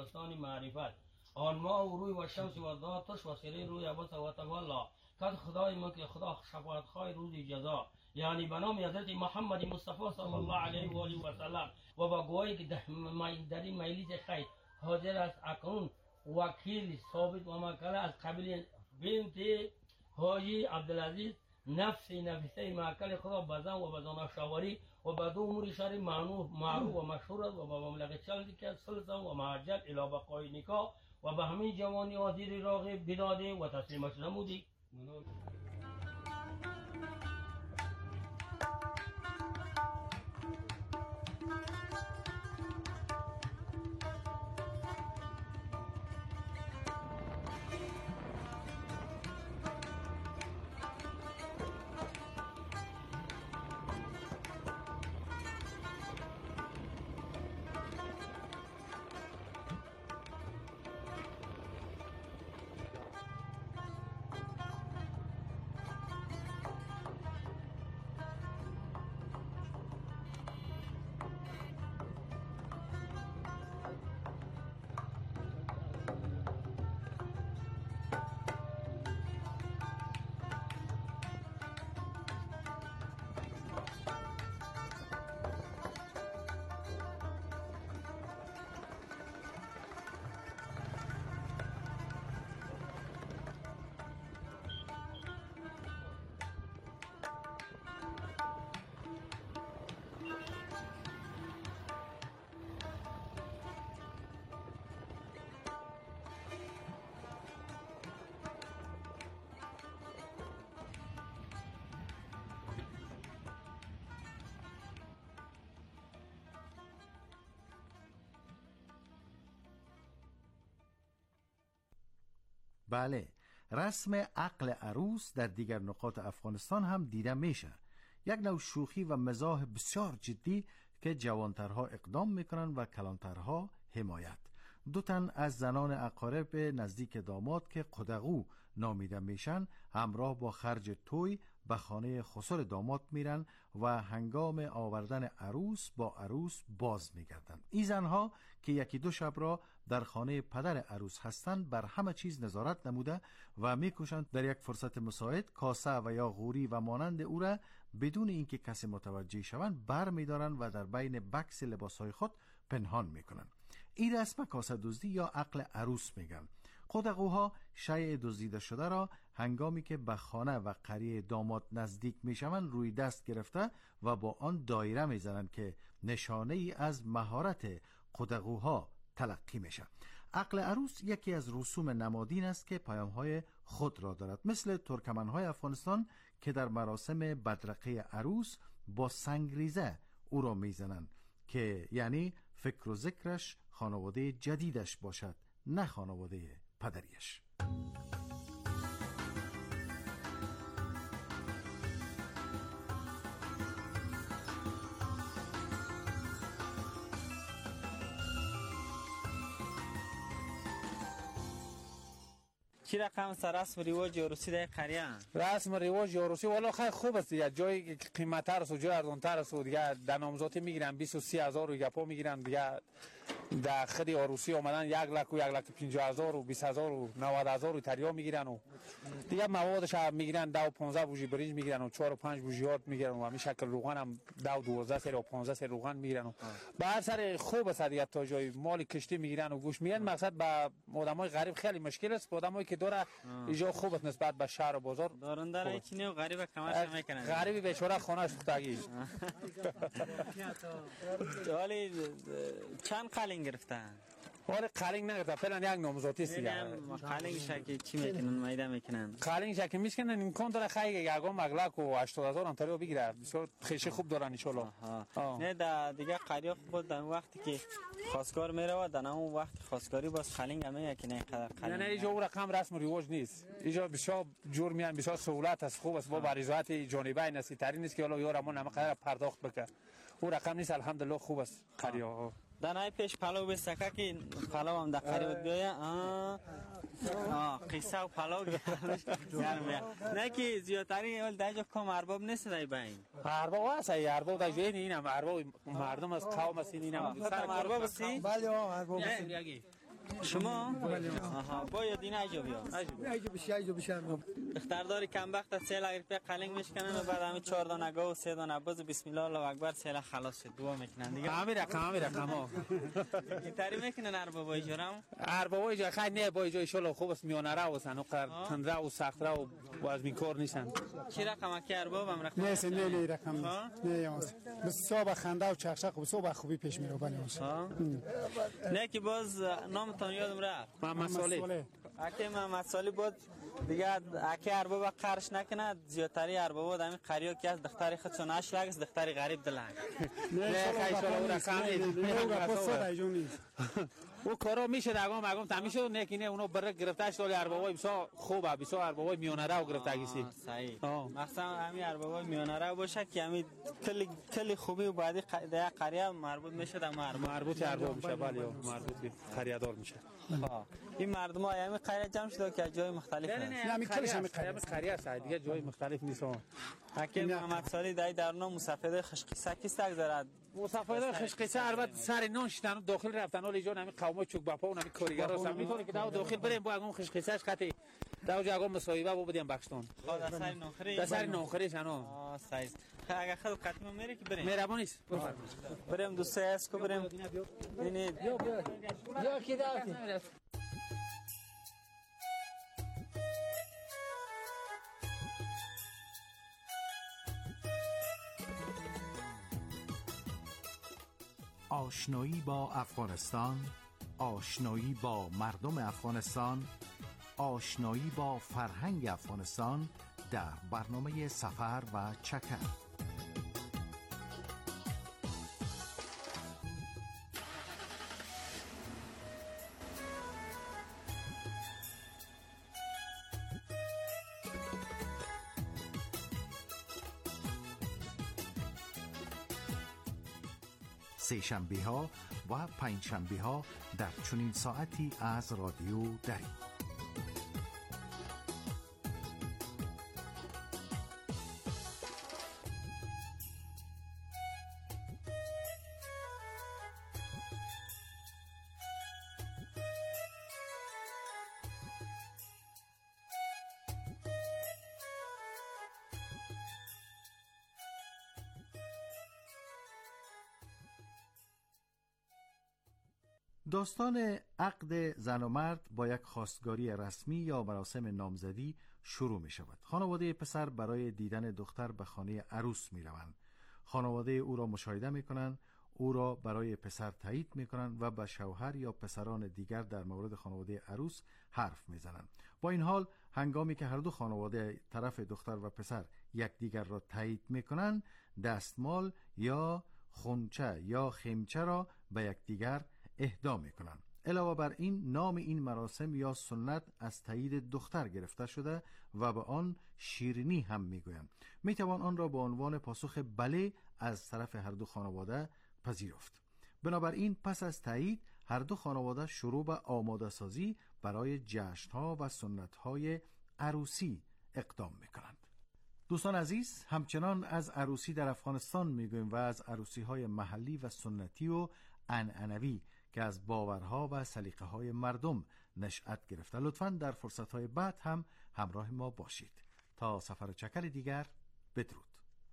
بستان معرفت آن ما و روی و شمس و ذاتش و سری روی عباس و تولا کد خدای ما که خدا شفاعت خواهی روز جزا، یعنی به نام حضرت محمد مصطفی صلی الله علیه و آله و سلم و با گواهی که در این مجلس خیر حاضر است اکنون وکیل ثابت و مکل از قبیل بنت حاجی عبدالعزیز نفسه مکل خدا بزن و بزن شاوری و به دو امور شهر معروف و مشهور است و به مملکت چلدی که سلطان و معجل الی بقای نکاح و به همین جوانی آزیر راغب بداده و تسلیمش نمودی. بله، رسم عقل عروس در دیگر نقاط افغانستان هم دیده میشه. یک نوع شوخی و مزاح بسیار جدی که جوانترها اقدام میکنن و کلانترها حمایت. دو تن از زنان اقارب نزدیک داماد که قدغو نامیده میشن همراه با خرج توی به خانه خسر داماد میرن و هنگام آوردن عروس با عروس باز میگردن. این زنها که یکی دو شب را در خانه پدر عروس هستند بر همه چیز نظارت نموده و میکوشند در یک فرصت مساعد کاسه و یا غوری و مانند او را بدون اینکه کسی متوجه شوند بر میدارن و در بین بکس لباسهای خود پنهان میکنن. این رسم کاسه دزدی یا عقل عروس میگن. قدغوها شیء دزدیده شده را هنگامی که به خانه و قریه داماد نزدیک میشوند روی دست گرفته و با آن دایره میزنند که نشانه ای از مهارت قدغوها تلقی میشه. عقل عروس یکی از رسوم نمادین است که پیام‌های خود را دارد، مثل ترکمن‌های افغانستان که در مراسم بدرقه عروس با سنگریزه او را میزنند که یعنی فکر و ذکرش خانواده جدیدش باشد، نه خانواده پدریش. چی رقم رسم رواج عروسی در قریه؟ رسم رواج عروسی والا خیلی خوب است دیگه، جای قیمت‌تر است و جای ارزان‌تر است و دیگه در نامزادی میگیرن 23,000 و گپا میگیرن دیگه. در خدی عروسی اومدن 1,00,000 و 1,50,000 و 20,000 و 90,000 تریا میگیرن و دیگه موادش هم میگیرن 10 و 15 بوجی برنج میگیرن و 4 و 5 بوجیات میگیرن و همین شکل روغن هم 10 و 12 سر و 15 سر روغن میگیرن و به هر سر خوب است دیگه. تا جای مال کشتی میگیرن و گوش میگن. مقصد به آدمای غریب خیلی مشکل است، آدمایی که داره اینجا خوب است نسبت به شهر و بازار. دارن داره چینی و غریب کماش میکنن. غریبی بیچاره خونه‌اش پختگی. ولی چند قلین گرفتن؟ ولی قلنگ نگرفته، فعلا یک نامزادی است دیگه. قلنگ شکی چی میکنن؟ میده میکنن. قلنگ شکی میکنن امکان داره خیلی یگام مغلق و 80,000 هم تریو بگیره. بسیار خیلی خوب دارن ان شاء الله. نه دیگه قریه خوب در وقتی که خواستگار میره و در اون وقت خواستگاری باز قلنگ همه که نه قدر قلنگ. نه اینجا اون رقم رسم و رواج نیست. اینجا بسیار جور میان، بسیار سهولت است، خوب است، با بریزات جانبه نسی ترین است که حالا یارمون هم قدر پرداخت بکنه. اون رقم نیست، الحمدلله خوب است قریه. دنای پیش پلو بسکه که پلو هم در قریب بیایه قصه و پلو نه که زیادتری اول در جا کم ارباب نیست در این ارباب هست ارباب در جوین این هم ارباب مردم از قوم است این هم ارباب هستی؟ بله ارباب شما؟ آها باید این ایجا بیا ایجا بشم دخترداری کمبخت از سیل اگر پی قلنگ میشکنن و بعد همین 4 دانه گاو و 3 دانه باز بسم الله الله اکبر سیل خلاص شد دعا میکنن دیگه همین رقم ها گیتاری میکنن اربابا ایجارم اربابا ایجا خیلی نه با ایجا ایشالا خوب است میانه رو هستن و تنده و سخت رو و از این کار نیستن چی رقم اکی ارباب هم رقم نه رقم نه بسیار خنده و چخشق و بسیار خوبی پیش میره بله نه که باز نامتان یادم رفت محمد صالح اکی محمد صالح بود دیگه اکی ارباب قرش نکنه زیادتری ارباب دمی قریا که از دختری خود چون اشلاگ است دختری غریب دلنگ نه خیلی شما رقم او کارا میشه دگام مگم تمیشه نکنه اونو بر گرفته شد اربابای بسیار خوبه بسیار اربابای میانه رو گرفته گیسی صحیح مثلا همین اربابای میانه رو باشه که همین کلی خوبی و بعدی در قریه مربوط میشه در مربوط ارباب میشه بله مربوط قریه دار میشه این مردم ها همین قریه جمع شده که جای مختلف نه همین کلش همین قریه است دیگه جای مختلف نیست حکیم محمد صالح در نام مسافر خشقیسه کی سگ دارد مسافر خشقیسه البته سر نان شدن داخل رفتن ولی جان همین قوم چوک بپا و همین کارگرا هستن میتونه که داخل بریم با اون خشقیسهش خطی داو جا اون مصاحبه بو بدیم بخشتون در سر نوخری شنو سایز اگه خود قطعی میره که بریم مهربانی است بریم دوسته است که بریم ببینید یا کی داوتی آشنایی با افغانستان، آشنایی با مردم افغانستان، آشنایی با فرهنگ افغانستان در برنامه سفر و چکر. سه شنبه ها و پنج شنبه ها در چنین ساعتی از رادیو دری. داستان عقد زن و مرد با یک خواستگاری رسمی یا مراسم نامزدی شروع می شود. خانواده پسر برای دیدن دختر به خانه عروس می روند. خانواده او را مشاهده می کنند، او را برای پسر تایید می کنند و به شوهر یا پسران دیگر در مورد خانواده عروس حرف می زنند. با این حال هنگامی که هر دو خانواده طرف دختر و پسر یکدیگر را تایید می کنند، دستمال یا خونچه یا خیمچه را به یکدیگر اهدا میکنند. علاوه بر این نام این مراسم یا سنت از تایید دختر گرفته شده و به آن شیرینی هم میگویند. میتوان آن را به عنوان پاسخ بله از طرف هر دو خانواده پذیرفت. بنابراین پس از تایید هر دو خانواده شروع به آماده سازی برای جشن‌ها و سنت‌های عروسی اقدام میکنند. دوستان عزیز، همچنان از عروسی در افغانستان میگوییم و از عروسی‌های محلی و سنتی و عنعنوی که از باورها و سلیقه‌های مردم نشأت گرفته. لطفاً در فرصت‌های بعد هم همراه ما باشید. تا سفر چکر دیگر، بدرود.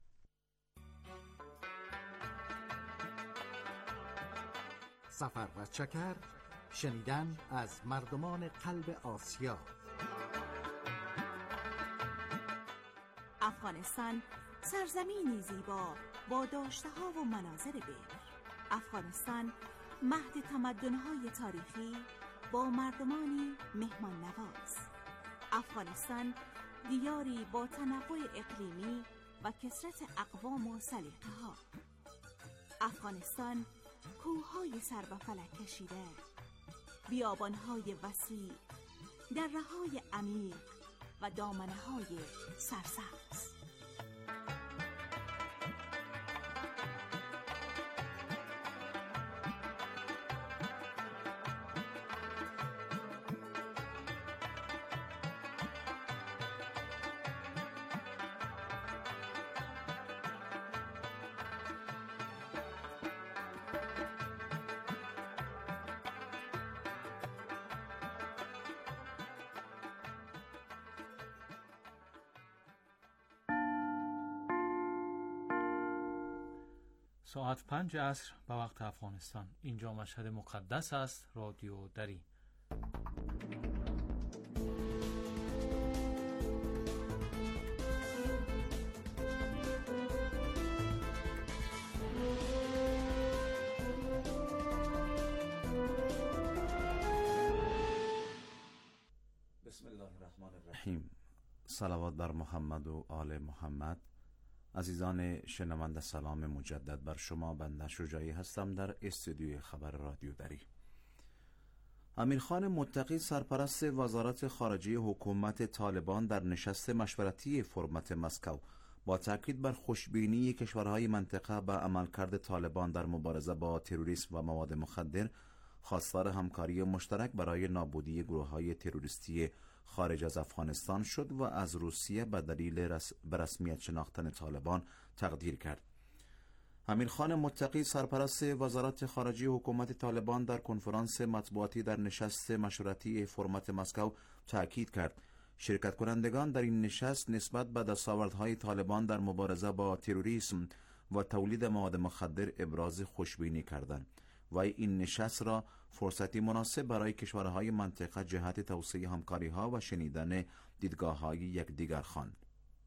سفر و چکر، شنیدن از مردمان قلب آسیا. افغانستان سرزمینی زیبا با داشته‌ها و مناظر بکر. افغانستان مهد تمدن‌های تاریخی با مردمانی مهمان نواز. افغانستان دیاری با تنوع اقلیمی و کثرت اقوام و سلیقه‌ها. افغانستان کوه‌های سر به فلک کشیده، بیابان‌های وسیع، دره‌های عمیق و دامنه‌های سرسبز. ساعت 5 عصر به وقت افغانستان. اینجا مشهد مقدس است. رادیو دری. بسم الله الرحمن الرحیم. صلوات بر محمد و آل محمد. عزیزان شنونده سلام مجدد بر شما. بنده شجاعی هستم در استودیوی خبر رادیو دری. امیرخان متقی سرپرست وزارت خارجه حکومت طالبان در نشست مشورتی فرمت مسکو با تاکید بر خوشبینی کشورهای منطقه به عملکرد طالبان در مبارزه با تروریسم و مواد مخدر خواستار همکاری مشترک برای نابودی گروه‌های تروریستی خارج از افغانستان شد و از روسیه به دلیل به رسمیت شناختن طالبان تقدیر کرد. امیرخان متقی سرپرست وزارت خارجه حکومت طالبان در کنفرانس مطبوعاتی در نشست مشورتی فرمت مسکو تاکید کرد شرکت کنندگان در این نشست نسبت به دستاوردهای طالبان در مبارزه با تروریسم و تولید مواد مخدر ابراز خوشبینی کردند و این نشست را فرصتی مناسب برای کشورهای منطقه جهت توسعه همکاری‌ها و شنیدن دیدگاه‌های یکدیگر خواند.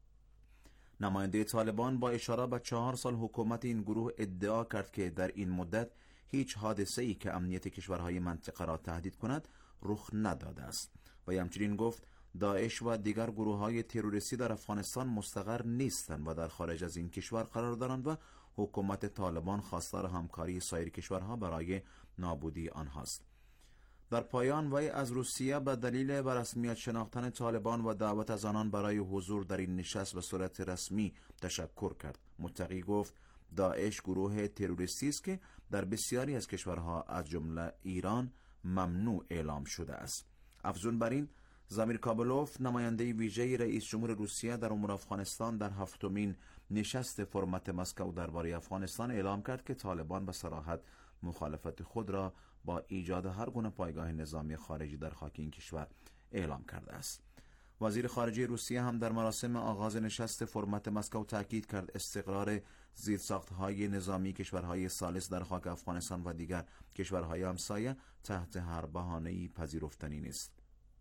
نماینده طالبان با اشاره به 4 سال حکومت این گروه ادعا کرد که در این مدت هیچ حادثه‌ای که امنیت کشورهای منطقه را تهدید کند رخ نداده است و همچنین گفت داعش و دیگر گروه‌های تروریستی در افغانستان مستقر نیستند و در خارج از این کشور قرار دارند و حکومت طالبان خواستار همکاری سایر کشورها برای نابودی آنهاست. در پایان وی از روسیه به دلیل به رسمیت شناختن طالبان و دعوت از آنان برای حضور در این نشست به صورت رسمی تشکر کرد. متقی گفت داعش گروه تروریستی است که در بسیاری از کشورها از جمله ایران ممنوع اعلام شده است. افزون بر این زمیر کابلوف نماینده ویژه رئیس جمهور روسیه در امور افغانستان در 7مین نشست فرمت مسکو درباره افغانستان اعلام کرد که طالبان به صراحت مخالفت خود را با ایجاد هر گونه پایگاه نظامی خارجی در خاک این کشور اعلام کرده است. وزیر خارجه روسیه هم در مراسم آغاز نشست فرمت مسکو تاکید کرد استقرار زیرساخت‌های نظامی کشورهای ثالث در خاک افغانستان و دیگر کشورهای همسایه تحت هر بهانه‌ای پذیرفتنی نیست.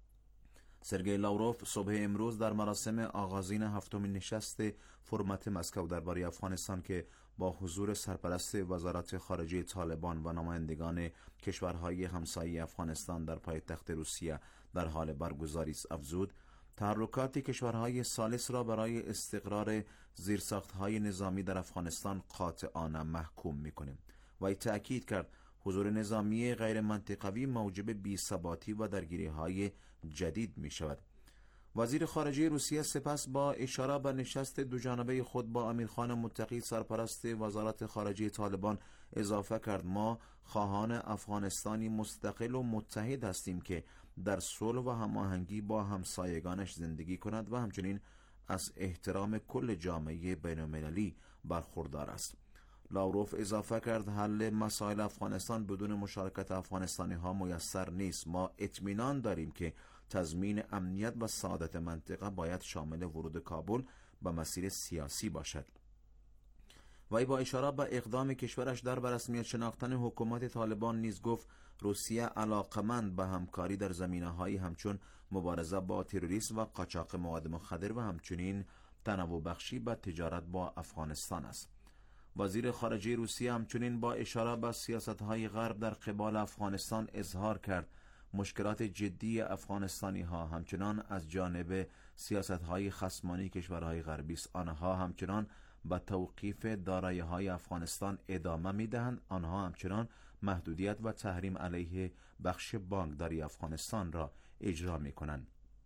سرگئی لاوروف صبح امروز در مراسم آغازین 7مین نشست فرمت مسکو درباره افغانستان که با حضور سرپرست وزارت خارجه طالبان و نمایندگان کشورهای همسایه افغانستان در پایتخت روسیه در حال برگزاری است افزود تحرکات کشورهای ثالث را برای استقرار زیرساخت‌های نظامی در افغانستان قاطعانه محکوم می‌کنیم و تأکید کرد حضور نظامی غیر منطقوی موجب بی‌ثباتی و درگیری‌های جدید می شود. وزیر خارجه روسیه سپس با اشاره به نشست دوجانبه خود با امیرخان متقی سرپرست وزارت خارجه طالبان اضافه کرد ما خواهان افغانستانی مستقل و متحد هستیم که در صلح و هماهنگی با همسایگانش زندگی کند و همچنین از احترام کل جامعه بین‌المللی برخوردار است. لاوروف اضافه کرد حل مسائل افغانستان بدون مشارکت افغانستانی ها میسر نیست. ما اطمینان داریم که تضمین امنیت و سعادت منطقه باید شامل ورود کابل به مسیر سیاسی باشد. وی با اشاره به اقدام کشورش در به رسمیت شناختن حکومت طالبان نیز گفت روسیه علاقمند به همکاری در زمینه‌هایی همچون مبارزه با تروریسم و قاچاق مواد مخدر و همچنین تنوع بخشی به تجارت با افغانستان است. وزیر خارجه روسیه همچنین با اشاره به سیاست‌های غرب در قبال افغانستان اظهار کرد مشکلات جدی افغانستانی ها همچنان از جانب سیاست‌های خصمانه کشورهای غربی است. آنها همچنان به توقیف دارایی‌های افغانستان ادامه می‌دهند. آنها همچنان محدودیت و تحریم علیه بخش بانکداری افغانستان را اجرا می‌کنند.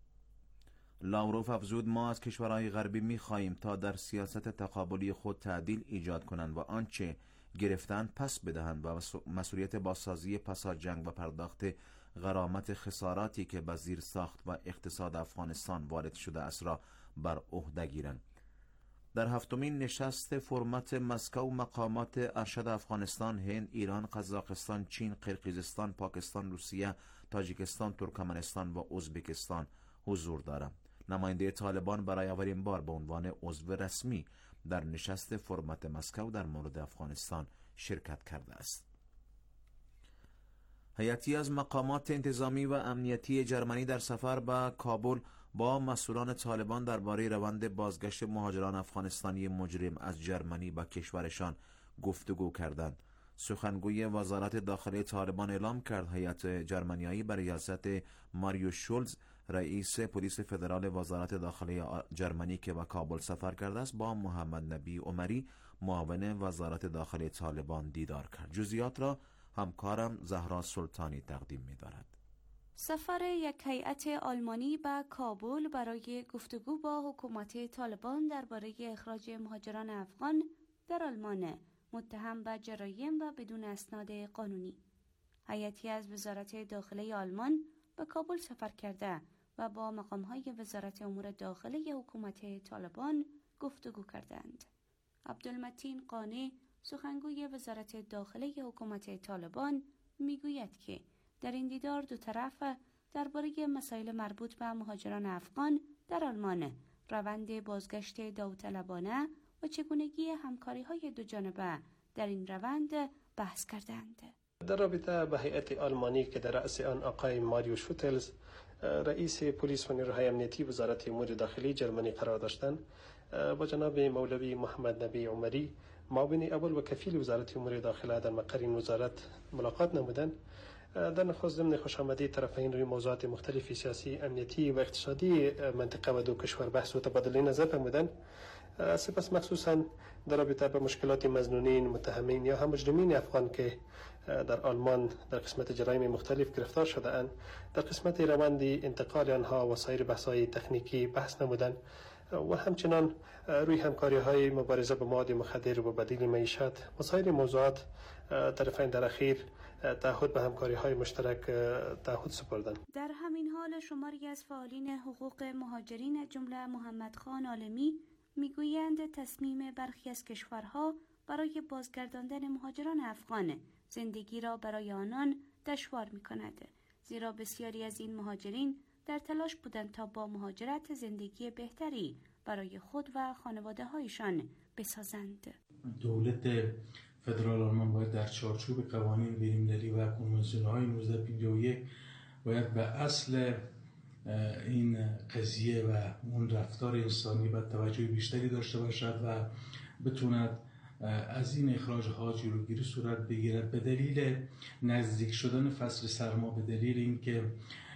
لاوروف افزود ما از کشورهای غربی می‌خواهیم تا در سیاست تقابلی خود تعدیل ایجاد کنند و آنچه گرفتند پس بدهند و مسئولیت بازسازی پس از جنگ و پرداخت غرامت خساراتی که به زیر ساخت و اقتصاد افغانستان وارد شده است را بر عهده گیرند. در 7مین نشست فرمت مسکو مقامات ارشد افغانستان، هند، ایران، قزاقستان، چین، قرقیزستان، پاکستان، روسیه، تاجیکستان، ترکمنستان و ازبکستان حضور دارند. نماینده طالبان برای اولین بار به عنوان عضو رسمی در نشست فرمت مسکو در مورد افغانستان شرکت کرده است. هیئتی از مقامات انتظامی و امنیتی جرمنی در سفر به کابل با مسئولان طالبان درباره روند بازگشت مهاجران افغانستانی مجرم از جرمنی به کشورشان گفتگو کردند. سخنگوی وزارت داخلی طالبان اعلام کرد هیئت جرمنیایی بر ریاست ماریو شولز، رئیس پلیس فدرال وزارت داخلی جرمنی که به کابل سفر کرده است، با محمد نبی عمری معاون وزارت داخلی طالبان دیدار کرد. جزئیات را همکارم زهرا سلطانی تقدیم می‌دارد. سفر یک هیئت آلمانی به کابل برای گفتگو با حکومت طالبان درباره اخراج مهاجران افغان در آلمان متهم به جرایم و بدون اسناد قانونی. هیئتی از وزارت داخلی آلمان به کابل سفر کرده و با مقام‌های وزارت امور داخلی حکومت طالبان گفتگو کردند. عبدالمتین قانع، سخنگوی وزارت داخلی حکومت طالبان، میگوید که در این دیدار دو طرف درباره مسائل مربوط به مهاجران افغان در آلمان، روند بازگشت داوطلبانه و چگونگی همکاری‌های دو جانبه در این روند بحث کردند. در رابطه به هیئت آلمانی که در رأس آن آقای ماریو شوتلز، رئیس پلیس و نیروهای امنیتی وزارت امور داخلی جرمنی قرار داشتند، با جناب مولوی محمد نبی عمری، معاون اول و کفیل وزارت امور داخله در مقر این وزارت ملاقات نمودند. در نخست ضمن خوشامدی طرفین روی موضوعات مختلف سیاسی، امنیتی و اقتصادی منطقه و دو کشور بحث و تبادله نظر فرمودند. سپس مخصوصا در رابطه با مشکلات مظنونین، متهمین یا هم مجرمین افغان که در آلمان در قسمت جرایم مختلف گرفتار شده اند، در قسمت روند انتقال آنها و سایر بحث‌های تکنیکی بحث نمودند و همچنان روی همکاری‌های مبارزه با مواد مخدر و بدیل معیشت و سایر موضوعات طرفین در اخیر تعهد به همکاری‌های مشترک تعهد سپردند. در همین حال شماری از فعالین حقوق مهاجرین از جمله محمد خان عالمی میگویند تصمیم برخی از کشورها برای بازگرداندن مهاجران افغان زندگی را برای آنان دشوار می‌کند، زیرا بسیاری از این مهاجرین در تلاش بودند تا با مهاجرت زندگی بهتری برای خود و خانواده‌هایشان بسازند. دولت فدرال آلمان باید در چارچوب قوانین بین‌المللی و کنوانسیون‌های 1951 باید به اصل این قضیه و اون رفتار انسانی با توجه بیشتری داشته باشد و بتوند از این اخراج‌ها جلوگیری صورت بگیرد. به دلیل نزدیک شدن فصل سرما، به دلیل اینکه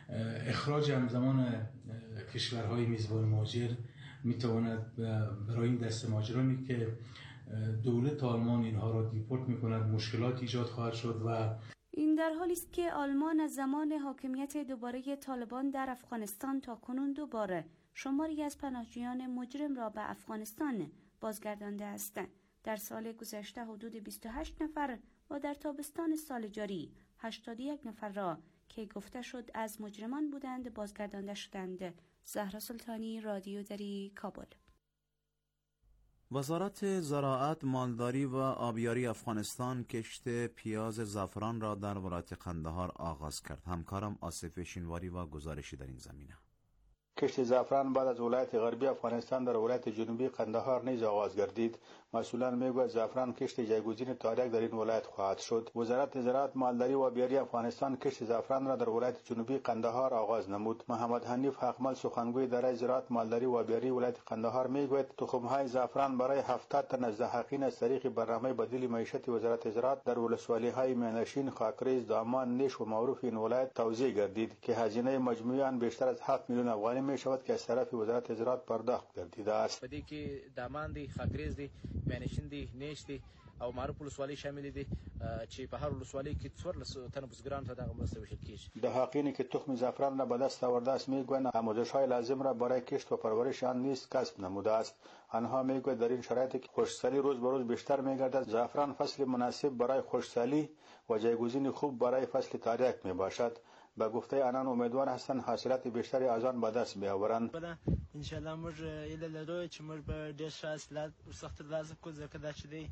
اخراج همزمان کشورهای میزبان مهاجر میتواند برای این دسته مهاجرانی که دولت آلمان اینها را دیپورت میکند مشکلات ایجاد خواهد شد. و این در حالی است که آلمان از زمان حاکمیت دوباره طالبان در افغانستان تا کنون دوباره شماری از پناهجویان مجرم را به افغانستان بازگردانده است. در سال گذشته حدود 28 نفر و در تابستان سال جاری 81 نفر را که گفته شد از مجرمان بودند بازگردانده شدند. زهرا سلطانی، رادیو دری، کابل. وزارت زراعت، مالداری و آبیاری افغانستان کشت پیاز زعفران را در ولایت قندهار آغاز کرد. همکارم آصف شینواری و گزارشی در این زمینه. کشت زعفران بعد از ولایت غربی افغانستان در ولایت جنوبی قندهار نیز آغاز گردید. مسئولان میگویند زعفران کشت جایگزین تاریک در این ولایت خواهد شد. وزارت زراعت، مالداری و آبیاری افغانستان کشت زعفران را در ولایت جنوبی قندهار آغاز نمود. محمد حنیف حقمل، سخنگوی اداره زراعت، مالداری و آبیاری ولایت قندهار میگوید تخم‌های زعفران برای 70 تن از دهقین از طریق برنامه بدیل معیشت وزارت زراعت در ولسوالی‌های مینشین، خاکریز، دامان، نیش و معروف این ولایت توزیع گردید که هزینه مجموعی آن بیشتر از 7 میلیون افغانی می شود که از طرف وزارت زراعت پرداخت گردیده است. بدی که دامان دی، خاکریز دی، مینشین دی، نیش دی او معروف ولسوالی شامل دي چې په هر ولسوالۍ کې 14 تن بزګران ته دغه مرسته وشل کیږي. دهقینی که تخم زعفران را به دست آورده است میگویند آموزش‌های لازم را برای کشت و پرورش آن نیز کسب نموده است. آنها میگویند در این شرایط که خشکسالی روز به روز بیشتر میگردد، زعفران فصل مناسب برای خشکسالی و جایگزین خوب برای فصل تاریک میباشد. با گفته آنان امیدوار هستند حاصلات بیشتری از آن به دست بیاورند. ان شاء الله موږ ایله لرو چې موږ به ډېر ښه حاصلات ورڅخه ترلاسه کړو، ځکه دا چې دی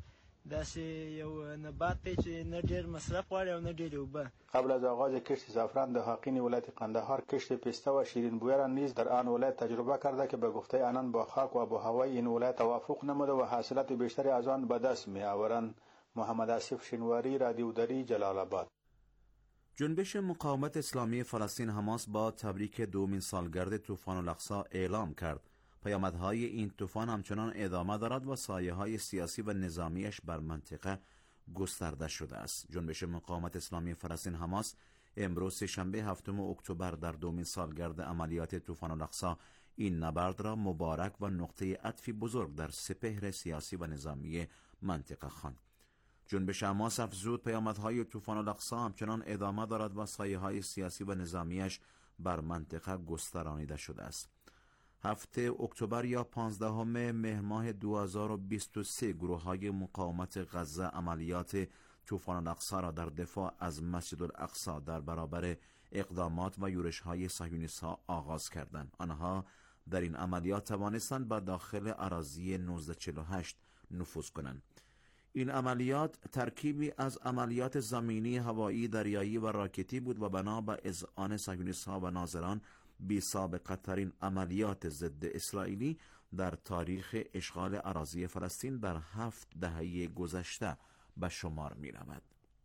داسې یو نبات دی چې نه ډېر مصرف غواړي او نه ډېرې اوبه. قبل از آغاز کشت زعفران در حاقین ولایت قندهار کشت پسته و شیرین بویه را نیز در آن ولایت تجربه کرده که به گفته آنان با خاک و آب‌وهوای این ولایت توافق نموده و حاصلات بیشتری از آن به دست می‌آورند. محمد آصف شنواری، رادیو دری، جلال آباد. جنبش مقاومت اسلامی فلسطین حماس با تبریک دومین سالگرد طوفان الاقصی اعلام کرد. پیامدهای این طوفان همچنان ادامه دارد و سایه‌های سیاسی و نظامیش بر منطقه گسترده شده است. جنبش مقاومت اسلامی فلسطین حماس امروز سه‌شنبه 7 اکتبر در دومین سالگرد عملیات طوفان الاقصی این نبرد را مبارک و نقطه عطفی بزرگ در سپهر سیاسی و نظامی منطقه خواند. جنبش حماس افزود پیامدهای طوفان الاقصی همچنان ادامه دارد و سایه‌های سیاسی و نظامیش بر منطقه گسترانیده شده است. 7 اکتبر یا 15 مهر ماه 2023 گروه‌های مقاومت غزه عملیات طوفان الاقصی را در دفاع از مسجد الاقصی در برابر اقدامات و یورش‌های صهیونیست‌ها آغاز کردند. آنها در این عملیات توانستند به داخل اراضی 1948 نفوذ کنند. این عملیات ترکیبی از عملیات زمینی، هوایی، دریایی و راکتی بود و بنا به اذعان صهیونیست‌ها و ناظران بی سابقه ترین عملیات ضد اسرائیلی در تاریخ اشغال اراضی فلسطین در 7 دهه گذشته به شمار می رود.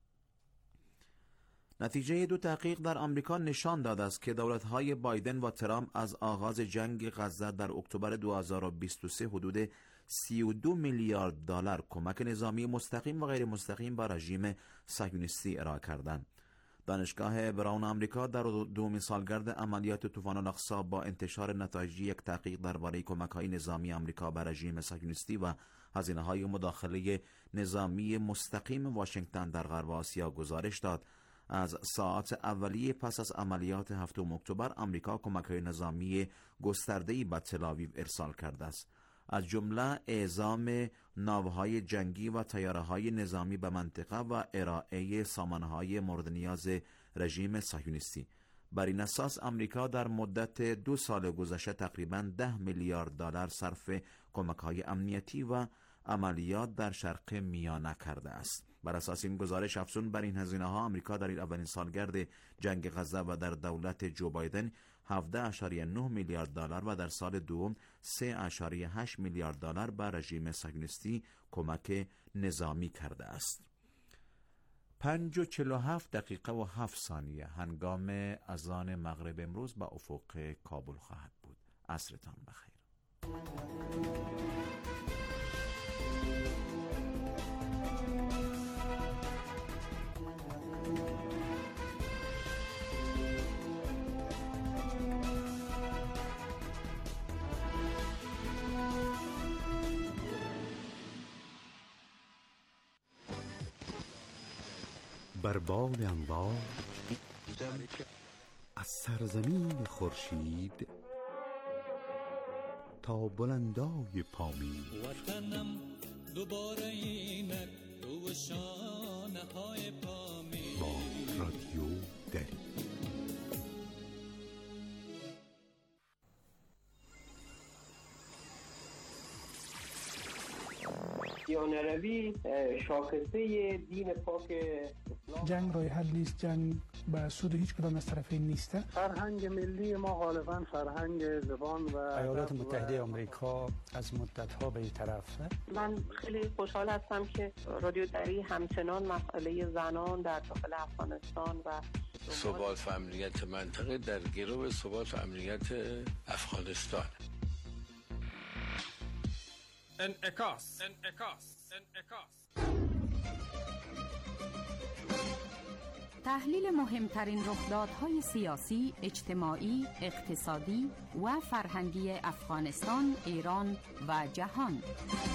نتیجه 2 تحقیق در آمریکا نشان داده است که دولت‌های بایدن و ترامپ از آغاز جنگ غزه در اکتبر 2023 حدود 32 میلیارد دلار کمک نظامی مستقیم و غیر مستقیم با رژیم صهیونیستی ارائه کردند. دانشگاه براون آمریکا در دومین سالگرد عملیات طوفان الاقصی با انتشار نتایج یک تحقیق درباره کمک‌های نظامی آمریکا به رژیم صهیونیستی و هزینه‌های مداخله نظامی مستقیم واشنگتن در غرب آسیا گزارش داد. از ساعات اولیه پس از عملیات 7 اکتبر آمریکا کمک‌های نظامی گسترده‌ای به تل‌آویو ارسال کرده است، از جمله اعزام ناوهای جنگی و طیاره‌های نظامی به منطقه و ارائه سامانه‌های مورد نیاز رژیم صهیونیستی. بر این اساس آمریکا در مدت 2 سال گذشته تقریباً 10 میلیارد دلار صرف کمک‌های امنیتی و عملیات در شرق میانه کرده است. بر اساس این گزارش افزون بر این هزینه‌ها آمریکا در این اولین سالگرد جنگ غزه و در دولت جو بایدن 17.9 میلیارد دلار و در سال دوم 3.8 میلیارد دلار به رژیم صهیونیستی کمک نظامی کرده است. 5:47 دقیقه و 7 ثانیه هنگام اذان مغرب امروز به افق کابل خواهد بود. عصرتان بخیر. بر بال انوار از سرزمین خورشید تا بلندای پامین، وطنم دوباره اینک روشانه های پامین با رادیو دری. دیانروی شاخصه دین پاک جنگ راه حل نیست، جنگ به سود هیچ کدام از طرفین نیست. فرهنگ ملی ما غالبا فرهنگ زبان و ایالات متحده آمریکا از مدت‌ها به این طرف. من خیلی خوشحال هستم که رادیو دری همچنان مسئله زنان در داخل افغانستان و ثبات و امنیت منطقه در گرو ثبات و امنیت افغانستان. انعکاس. تحلیل مهمترین رخدادهای سیاسی، اجتماعی، اقتصادی و فرهنگی افغانستان، ایران و جهان.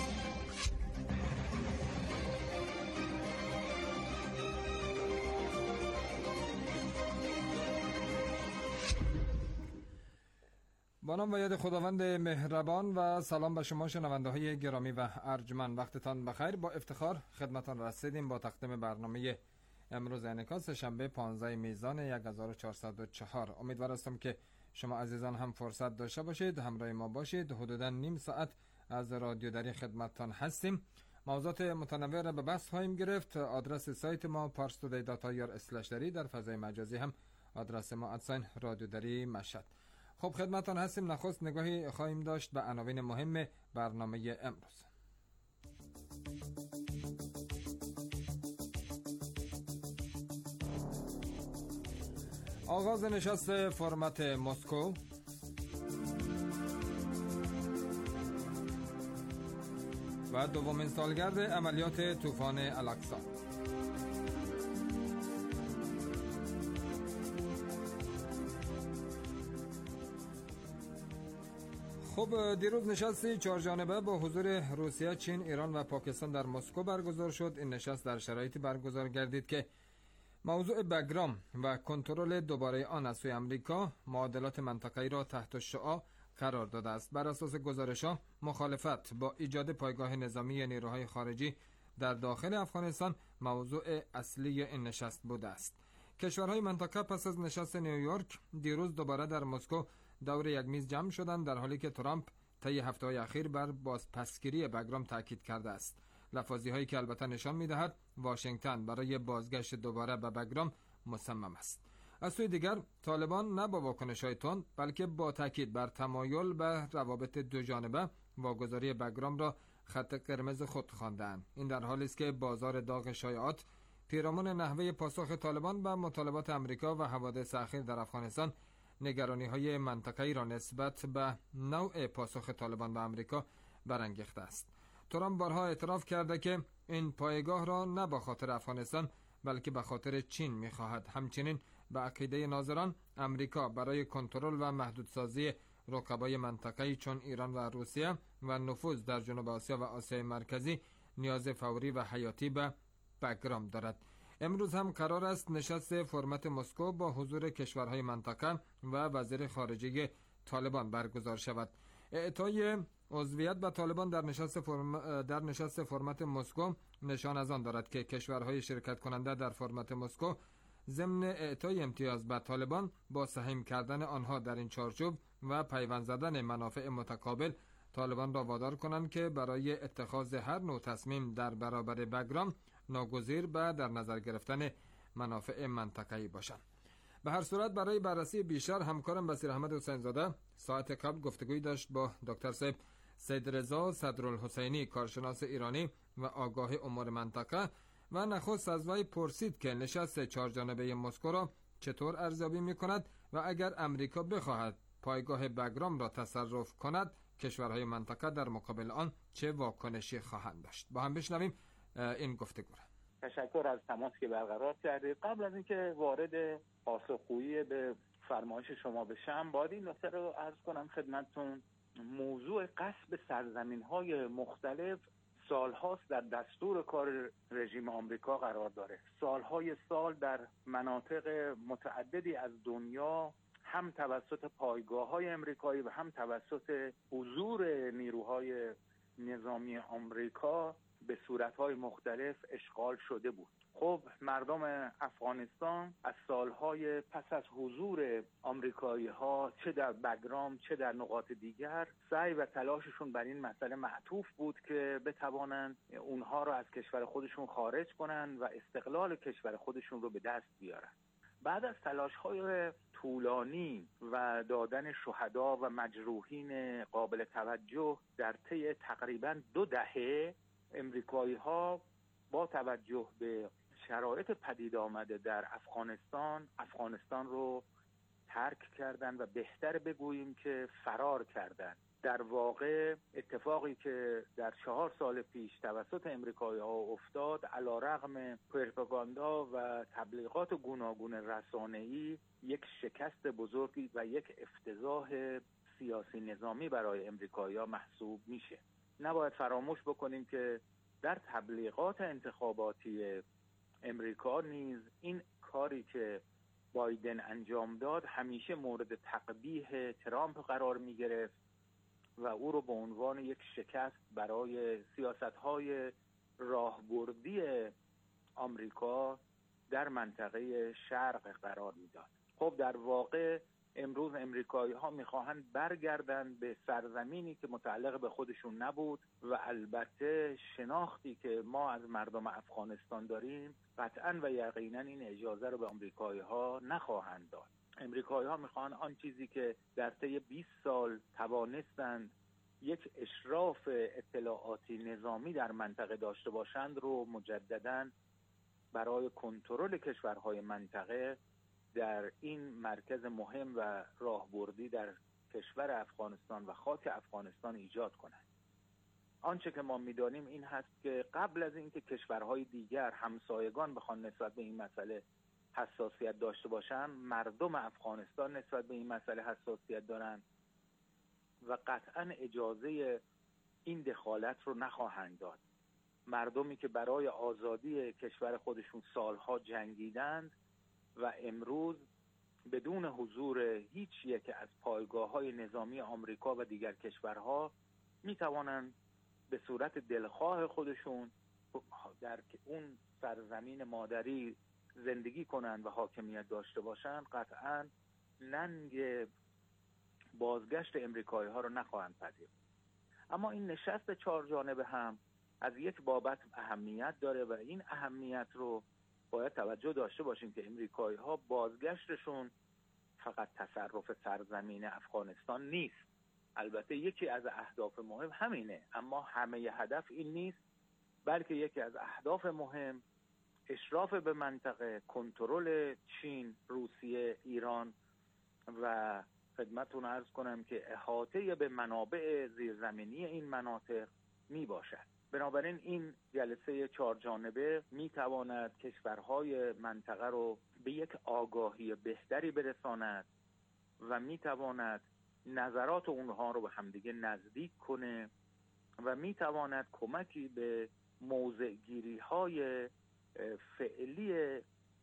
با نام و یاد خداوند مهربان و سلام به شما شنونده های گرامی و ارجمند. وقتتان بخیر. با افتخار خدمتان رسیدیم با تقدیم برنامه امروز انعکاس شنبه 15 میزان 1404. امیدوار هستم که شما عزیزان هم فرصت داشته باشید همراه ما باشید. حدوداً نیم ساعت از رادیو دری خدمتتان هستیم. موضوعات متنوع را به بحث خواهیم گرفت. آدرس سایت ما parstoday.ir/dari، در فضای مجازی هم آدرس ما @رادیودری مشهد. خب خدمتان هستیم. نخست نگاهی خواهیم داشت به عناوین مهم برنامه امروز. آغاز نشست فرمت مسکو، و دومین سالگرد عملیات طوفان الاقصی. خب دیروز نشستی 4 جانبه با حضور روسیه، چین، ایران و پاکستان در مسکو برگزار شد. این نشست در شرایطی برگزار گردید که موضوع بگرام و کنترل دوباره آن از سوی امریکا معادلات منطقه‌ای را تحت شعاع قرار داده است. بر اساس گزارش‌ها مخالفت با ایجاد پایگاه نظامی نیروهای خارجی در داخل افغانستان موضوع اصلی این نشست بوده است. کشورهای منطقه پس از نشست نیویورک دیروز دوباره در مسکو دور یک میز جمع شدند، در حالی که ترامپ طی هفته‌های اخیر بر بازپسگیری بگرام تاکید کرده است. لفاظی‌هایی که البته نشان می‌دهد واشنگتن برای بازگشت دوباره به بگرام مصمم است. از سوی دیگر طالبان نه با واکنش‌های تند بلکه با تاکید بر تمایل به روابط دو جانبه واگذاری بگرام را خط قرمز خود خواندند. این در حالی است که بازار داغ شایعات پیرامون نحوه پاسخ طالبان به مطالبات امریکا و حوادث اخیر در افغانستان نگرانی‌های منطقه‌ای را نسبت به نوع پاسخ طالبان به امریکا برانگیخته است. ترامپ بارها اعتراف کرده که این پایگاه را نه به خاطر افغانستان بلکه به خاطر چین می‌خواهد. همچنین به عقیده ناظران امریکا برای کنترل و محدودسازی رقبای منطقه‌ای چون ایران و روسیه و نفوذ در جنوب آسیا و آسیای مرکزی نیاز فوری و حیاتی به بگرام دارد. امروز هم قرار است نشست فرمت مسکو با حضور کشورهای منطقه و وزیر خارجه طالبان برگزار شود. اعطای عضویت به طالبان در نشست فرمت مسکو نشان از آن دارد که کشورهای شرکت کننده در فرمت مسکو ضمن اعطای امتیاز به طالبان با سهم کردن آنها در این چارچوب و پیوند زدن منافع متقابل طالبان را وادار کنند که برای اتخاذ هر نوع تصمیم در برابر بگرام ناگزیر به در نظر گرفتن منافع منطقه‌ای باشند. به هر صورت برای بررسی بیشتر همکارم بصیر احمد حسین زاده ساعت قبل گفتگوی داشت با دکتر سید رضا صدرالحسینی، کارشناس ایرانی و آگاه امور منطقه، و نخست از وی پرسید که نشست 4 جانبه مسکو را چطور ارزیابی می‌کند و اگر امریکا بخواهد پایگاه بگرام را تصرف کند کشورهای منطقه در مقابل آن چه واکنشی خواهند داشت. با هم بشنویم این گفتگو را. تشکر از تماسی که برقرار کردید. قبل از اینکه وارد پاسخگویی به فرمایش شما بشم باید این نکته رو عرض کنم خدمتتون. موضوع غصب سرزمین‌های مختلف سالهاست در دستور کار رژیم آمریکا قرار داره. سالهای سال در مناطق متعددی از دنیا هم توسط پایگاه‌های آمریکایی و هم توسط حضور نیروهای نظامی آمریکا به صورت‌های مختلف اشغال شده بود. خب مردم افغانستان از سالهای پس از حضور آمریکایی‌ها چه در بگرام چه در نقاط دیگر سعی و تلاششون بر این مسئله معطوف بود که بتوانند اونها رو از کشور خودشون خارج کنند و استقلال کشور خودشون رو به دست بیارن. بعد از تلاش‌های طولانی و دادن شهدا و مجروحین قابل توجه در طی تقریباً 2 دهه امریکایی‌ها با توجه به شرایط پدید آمده در افغانستان رو ترک کردن و بهتر بگوییم که فرار کردن. در واقع اتفاقی که در 4 سال پیش توسط امریکایی‌ها افتاد علیرغم پروپاگاندا و تبلیغات گوناگون رسانه‌ای یک شکست بزرگی و یک افتضاح سیاسی نظامی برای امریکایی‌ها محسوب میشه. نباید فراموش بکنیم که در تبلیغات انتخاباتی امریکا نیز این کاری که بایدن انجام داد همیشه مورد تقبیح ترامپ قرار می گرفت و او رو به عنوان یک شکست برای سیاست‌های راهبردی آمریکا در منطقه شرق قرار میداد. خب در واقع امروز امریکایی‌ها میخواهند برگردند به سرزمینی که متعلق به خودشون نبود و البته شناختی که ما از مردم افغانستان داریم قطعاً و یقیناً این اجازه رو به امریکایی‌ها نخواهند داد. امریکایی‌ها میخواهند آن چیزی که در طی 20 سال توانستند یک اشراف اطلاعاتی نظامی در منطقه داشته باشند رو مجدداً برای کنترل کشورهای منطقه در این مرکز مهم و راهبردی در کشور افغانستان و خاک افغانستان ایجاد کنند. آنچه که ما می‌دانیم این هست که قبل از اینکه کشورهای دیگر همسایگان بخوان نسبت به این مسئله حساسیت داشته باشند، مردم افغانستان نسبت به این مسئله حساسیت دارند و قطعاً اجازه این دخالت رو نخواهند داد. مردمی که برای آزادی کشور خودشون سالها جنگیدند و امروز بدون حضور هیچ یک از پایگاه‌های نظامی آمریکا و دیگر کشورها می‌توانند به صورت دلخواه خودشون در اون سرزمین مادری زندگی کنند و حاکمیت داشته باشند، قطعاً ننگ بازگشت امریکایی‌ها رو نخواهند پذیرفت. اما این نشست 4 جانبه هم از یک بابت اهمیت داره و این اهمیت رو باید توجه داشته باشیم که امریکایی‌ها بازگشتشون فقط تصرف سرزمین افغانستان نیست. البته یکی از اهداف مهم همینه، اما همه هدف این نیست، بلکه یکی از اهداف مهم اشراف به منطقه، کنترل چین، روسیه، ایران و خدمتتون عرض کنم که احاطه به منابع زیرزمینی این مناطق می باشد. بنابراین این جلسه 4 جانبه می تواند کشورهای منطقه رو به یک آگاهی بهتری برساند و می تواند نظرات اونها رو به همدیگه نزدیک کنه و می تواند کمکی به موضع گیری های فعلی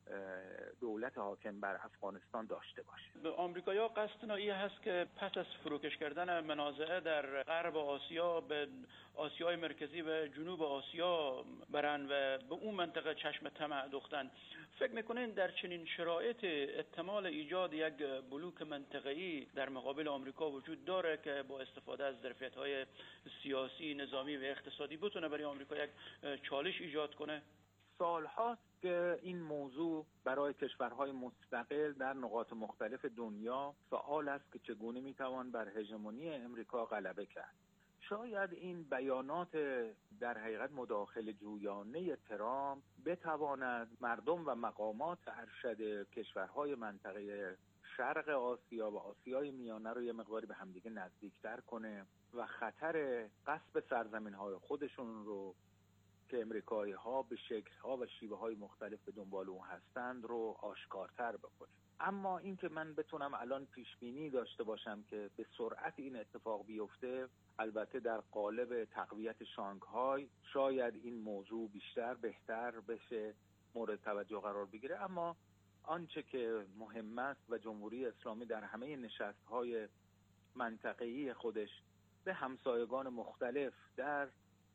دولت حاکم بر افغانستان داشته باشه. به آمریکایی‌ها قصد این هست که پس از فروکش کردن منازعه در غرب آسیا به آسیای مرکزی و جنوب آسیا برن و به اون منطقه چشم طمع دوختن. فکر میکنین در چنین شرایط احتمال ایجاد یک بلوک منطقه‌ای در مقابل آمریکا وجود داره که با استفاده از ظرفیت‌های سیاسی، نظامی و اقتصادی بتونه برای آمریکا یک چالش ایجاد کنه؟ سال‌هاست که این موضوع برای کشورهای مستقل در نقاط مختلف دنیا سوال است که چگونه میتوان بر هژمونی امریکا غلبه کرد. شاید این بیانات در حقیقت مداخله جویانه ترامپ بتواند مردم و مقامات ارشد کشورهای منطقه شرق آسیا و آسیای میانه رو یه مقداری به همدیگه نزدیکتر کنه و خطر غصب سرزمین‌های خودشون رو که امریکایی‌ها به شکل‌ها و شیوه‌های مختلف به دنبال اون هستند رو آشکارتر بکنه. اما این که من بتونم الان پیشبینی داشته باشم که به سرعت این اتفاق بیفته، البته در قالب تقویت شانگهای شاید این موضوع بیشتر بهتر بشه مورد توجه قرار بگیره، اما آنچه که مهم است و جمهوری اسلامی در همه نشست‌های منطقه‌ای خودش به همسایگان مختلف در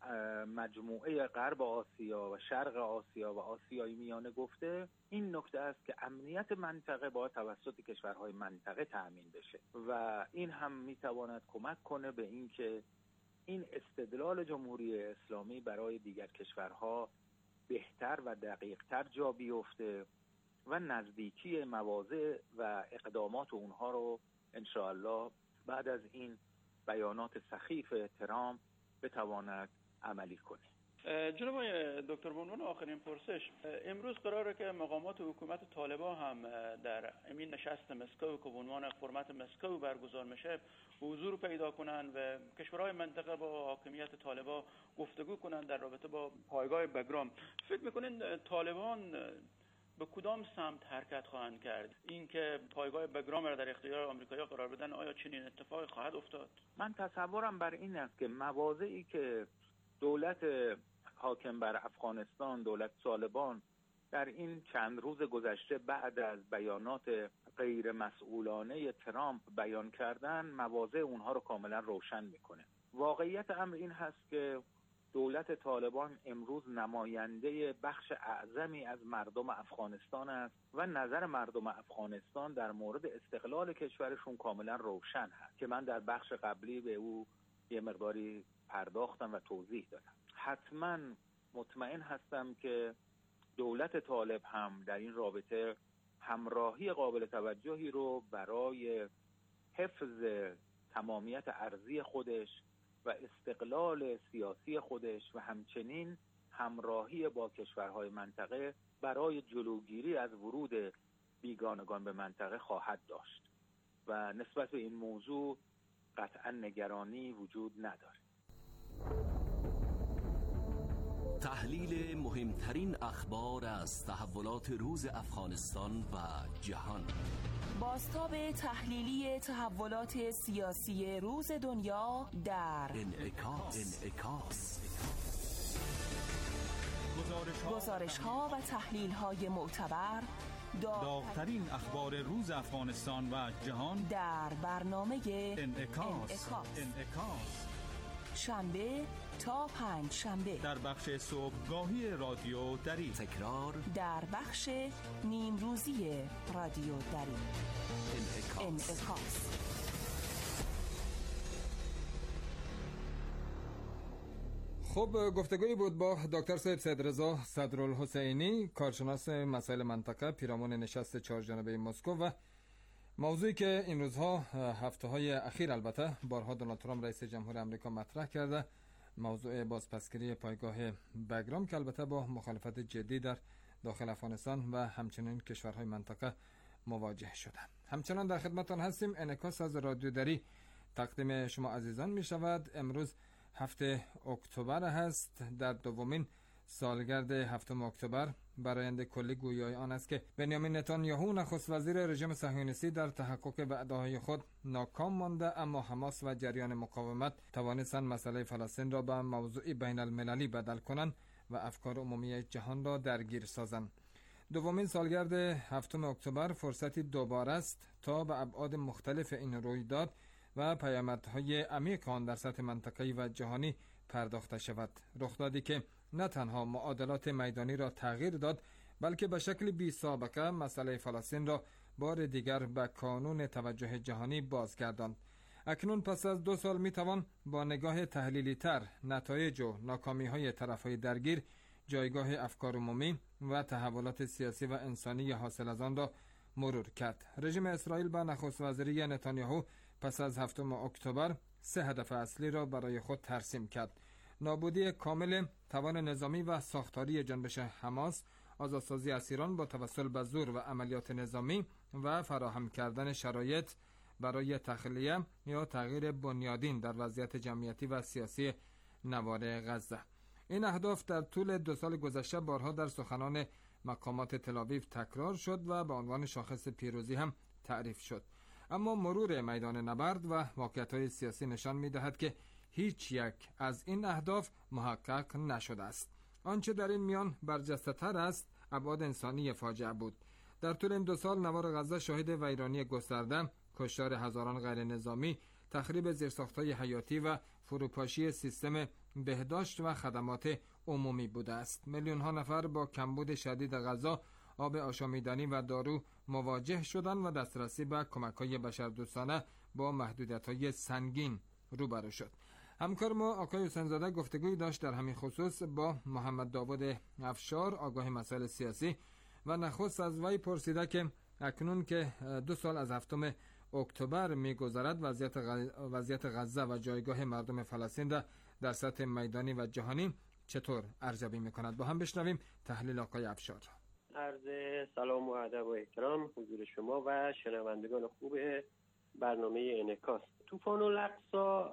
مجموعه غرب آسیا و شرق آسیا و آسیای میانه گفته، این نکته است که امنیت منطقه باید توسط کشورهای منطقه تأمین بشه و این هم میتواند کمک کنه به این که این استدلال جمهوری اسلامی برای دیگر کشورها بهتر و دقیقتر جا بیفته و نزدیکی مواضع و اقدامات اونها رو انشاءالله بعد از این بیانات سخیف ترامپ بتواند عملی کنه. جناب آقای دکتر، به عنوان آخرین پرسش، امروز قراره که مقامات حکومت طالبان هم در این نشست مسکو که به عنوان فرمت مسکو برگزار میشه حضور پیدا کنن و کشورهای منطقه با حاکمیت طالبان گفتگو کنن در رابطه با پایگاه بگرام. فکر میکنین طالبان به کدام سمت حرکت خواهند کرد؟ اینکه پایگاه بگرام را در اختیار آمریکایی‌ها قرار بدن، آیا چنین اتفاقی خواهد افتاد؟ من تصورم بر این است که مواضعی که دولت حاکم بر افغانستان، دولت طالبان در این چند روز گذشته بعد از بیانات غیر مسئولانه ترامپ بیان کردن، مواضع اونها رو کاملا روشن میکنه. واقعیت امر این هست که دولت طالبان امروز نماینده بخش اعظمی از مردم افغانستان است و نظر مردم افغانستان در مورد استقلال کشورشون کاملا روشن هست که من در بخش قبلی به او یه مقداری پرداختم و توضیح دادم. حتما مطمئن هستم که دولت طالب هم در این رابطه همراهی قابل توجهی رو برای حفظ تمامیت ارضی خودش و استقلال سیاسی خودش و همچنین همراهی با کشورهای منطقه برای جلوگیری از ورود بیگانگان به منطقه خواهد داشت و نسبت به این موضوع قطعا نگرانی وجود نداره. تحلیل مهمترین اخبار از تحولات روز افغانستان و جهان. بازتاب تحلیلی تحولات سیاسی روز دنیا در انعکاس. گزارش‌ها و تحلیل‌های معتبر، داغ‌ترین اخبار روز افغانستان و جهان در برنامه انعکاس. شنبه تا پنج شنبه در بخش صبحگاهی رادیو دری، تکرار در بخش نیم روزی رادیو دری. انعکاس. خب، گفتگویی بود با دکتر سید رضا صدرالحسینی، کارشناس مسائل منطقه، پیرامون نشست چهارجانبه مسکو، و موضوعی که این روزها هفته‌های اخیر البته بارها دونالد ترامپ رئیس جمهور آمریکا مطرح کرده، موضوع بازپسگیری پایگاه بگرام که البته با مخالفت جدی در داخل افغانستان و همچنین کشورهای منطقه مواجه شده. همچنان در خدمتتان هستیم. انعکاس از رادیو دری تقدیم شما عزیزان می شود. امروز 7 اکتبر هست. در دومین سالگرد 7 اکتبر برآیند کلی گویای آن است که بنیامین نتانیاهو نخست وزیر رژیم صهیونیستی در تحقق وعده‌های خود ناکام مانده، اما حماس و جریان مقاومت توانستند مسئله فلسطین را به موضوعی بین المللی بدل کنند و افکار عمومی جهان را درگیر سازند. دومین سالگرد 7 اکتبر فرصتی دوباره است تا به ابعاد مختلف این رویداد و پیامدهای عمیق آن در سطح منطقه‌ای و جهانی پرداخته شود. رخدادی که نه تنها معادلات میدانی را تغییر داد، بلکه به شکل بی سابقه مسئله فلسطین را بار دیگر به کانون توجه جهانی بازگرداند. اکنون پس از 2 سال می توان با نگاه تحلیلی تر نتایج و ناکامی های طرف های درگیر، جایگاه افکار عمومی و تحولات سیاسی و انسانی حاصل از آن را مرور کرد. رژیم اسرائیل با نخست وزیری نتانیاهو پس از 7 اکتبر 3 هدف اصلی را برای خود ترسیم کرد: نابودی کامل توان نظامی و ساختاری جنبش حماس، آزادسازی اسیران با توسل به زور و عملیات نظامی و فراهم کردن شرایط برای تخلیه یا تغییر بنیادین در وضعیت جمعیتی و سیاسی نوار غزه. این اهداف در طول 2 سال گذشته بارها در سخنان مقامات تل‌آویو تکرار شد و به عنوان شاخص پیروزی هم تعریف شد. اما مرور میدان نبرد و واقعیت‌های سیاسی نشان می‌دهد که هیچ یک از این اهداف محقق نشده است. آنچه در این میان برجسته‌تر است ابعاد انسانی فاجعه بود. در طول این 2 سال نوار غزه شاهد ویرانی گسترده، کشتار هزاران غیر نظامی، تخریب زیرساخت‌های حیاتی و فروپاشی سیستم بهداشت و خدمات عمومی بوده است. میلیون‌ها نفر با کمبود شدید غذا، آب آشامیدنی و دارو مواجه شدند و دسترسی به کمک‌های بشردوستانه با محدودیت‌های سنگین روبرو شد. همکار ما آقای حسین‌زاده گفتگوی داشت در همین خصوص با محمد داوود افشار، آگاه مسائل سیاسی، و نخست از وی پرسیده که اکنون که 2 سال از 7 اکتبر می‌گذرد وضعیت غزه و جایگاه مردم فلسطین در سطح میدانی و جهانی چطور ارزیابی می‌کند؟ با هم بشنویم تحلیل آقای افشار. عرض سلام و ادب و احترام حضور شما و شنوندگان خوب برنامه انعکاس. طوفان الاقصی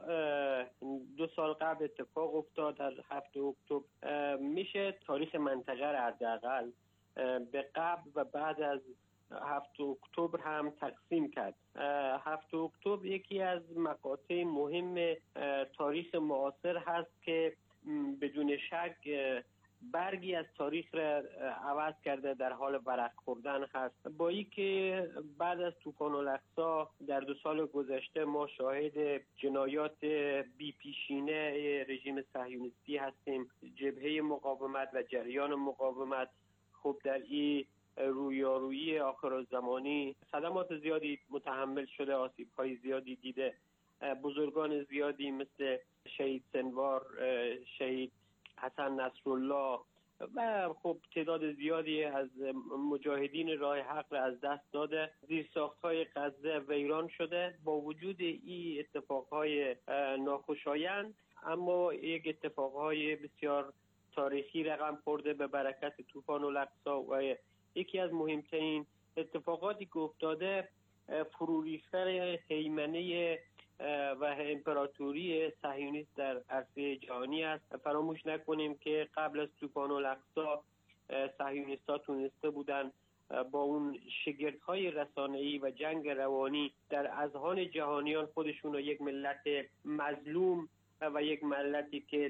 2 سال قبل اتفاق افتاد در 7 اکتبر. میشه تاریخ منطقه را حداقل به قبل و بعد از 7 اکتبر هم تقسیم کرد. 7 اکتبر یکی از مقاطع مهم تاریخ معاصر هست که بدون شک برگی از تاریخ را عوض کرده در حال ورق خوردن هست. با این که بعد از طوفان الاقصی در 2 سال گذشته ما شاهد جنایات بی پیشینه رژیم صهیونیستی هستیم، جبهه مقاومت و جریان مقاومت خب در این رویارویی آخرالزمانی صدمات زیادی متحمل شده، آسیب‌های زیادی دیده، بزرگان زیادی مثل شهید سنوار، شهید حسن نصرالله و خب تعداد زیادی از مجاهدین راه حق را از دست داده. زیرساخت‌های غزه ویران شده. با وجود این اتفاقهای ناخوشایند اما یک اتفاقهای بسیار تاریخی رقم خورده به برکت طوفان الاقصی و یکی از مهمترین اتفاقاتی که افتاده فروریختن هیمنه و امپراتوری صهیونیست در عرصه جهانی است. فراموش نکنیم که قبل از طوفان الاقصی صهیونیست‌ها تونسته بودند با اون شگردهای رسانه‌ای و جنگ روانی در اذهان جهانیان خودشون رو یک ملت مظلوم و یک ملتی که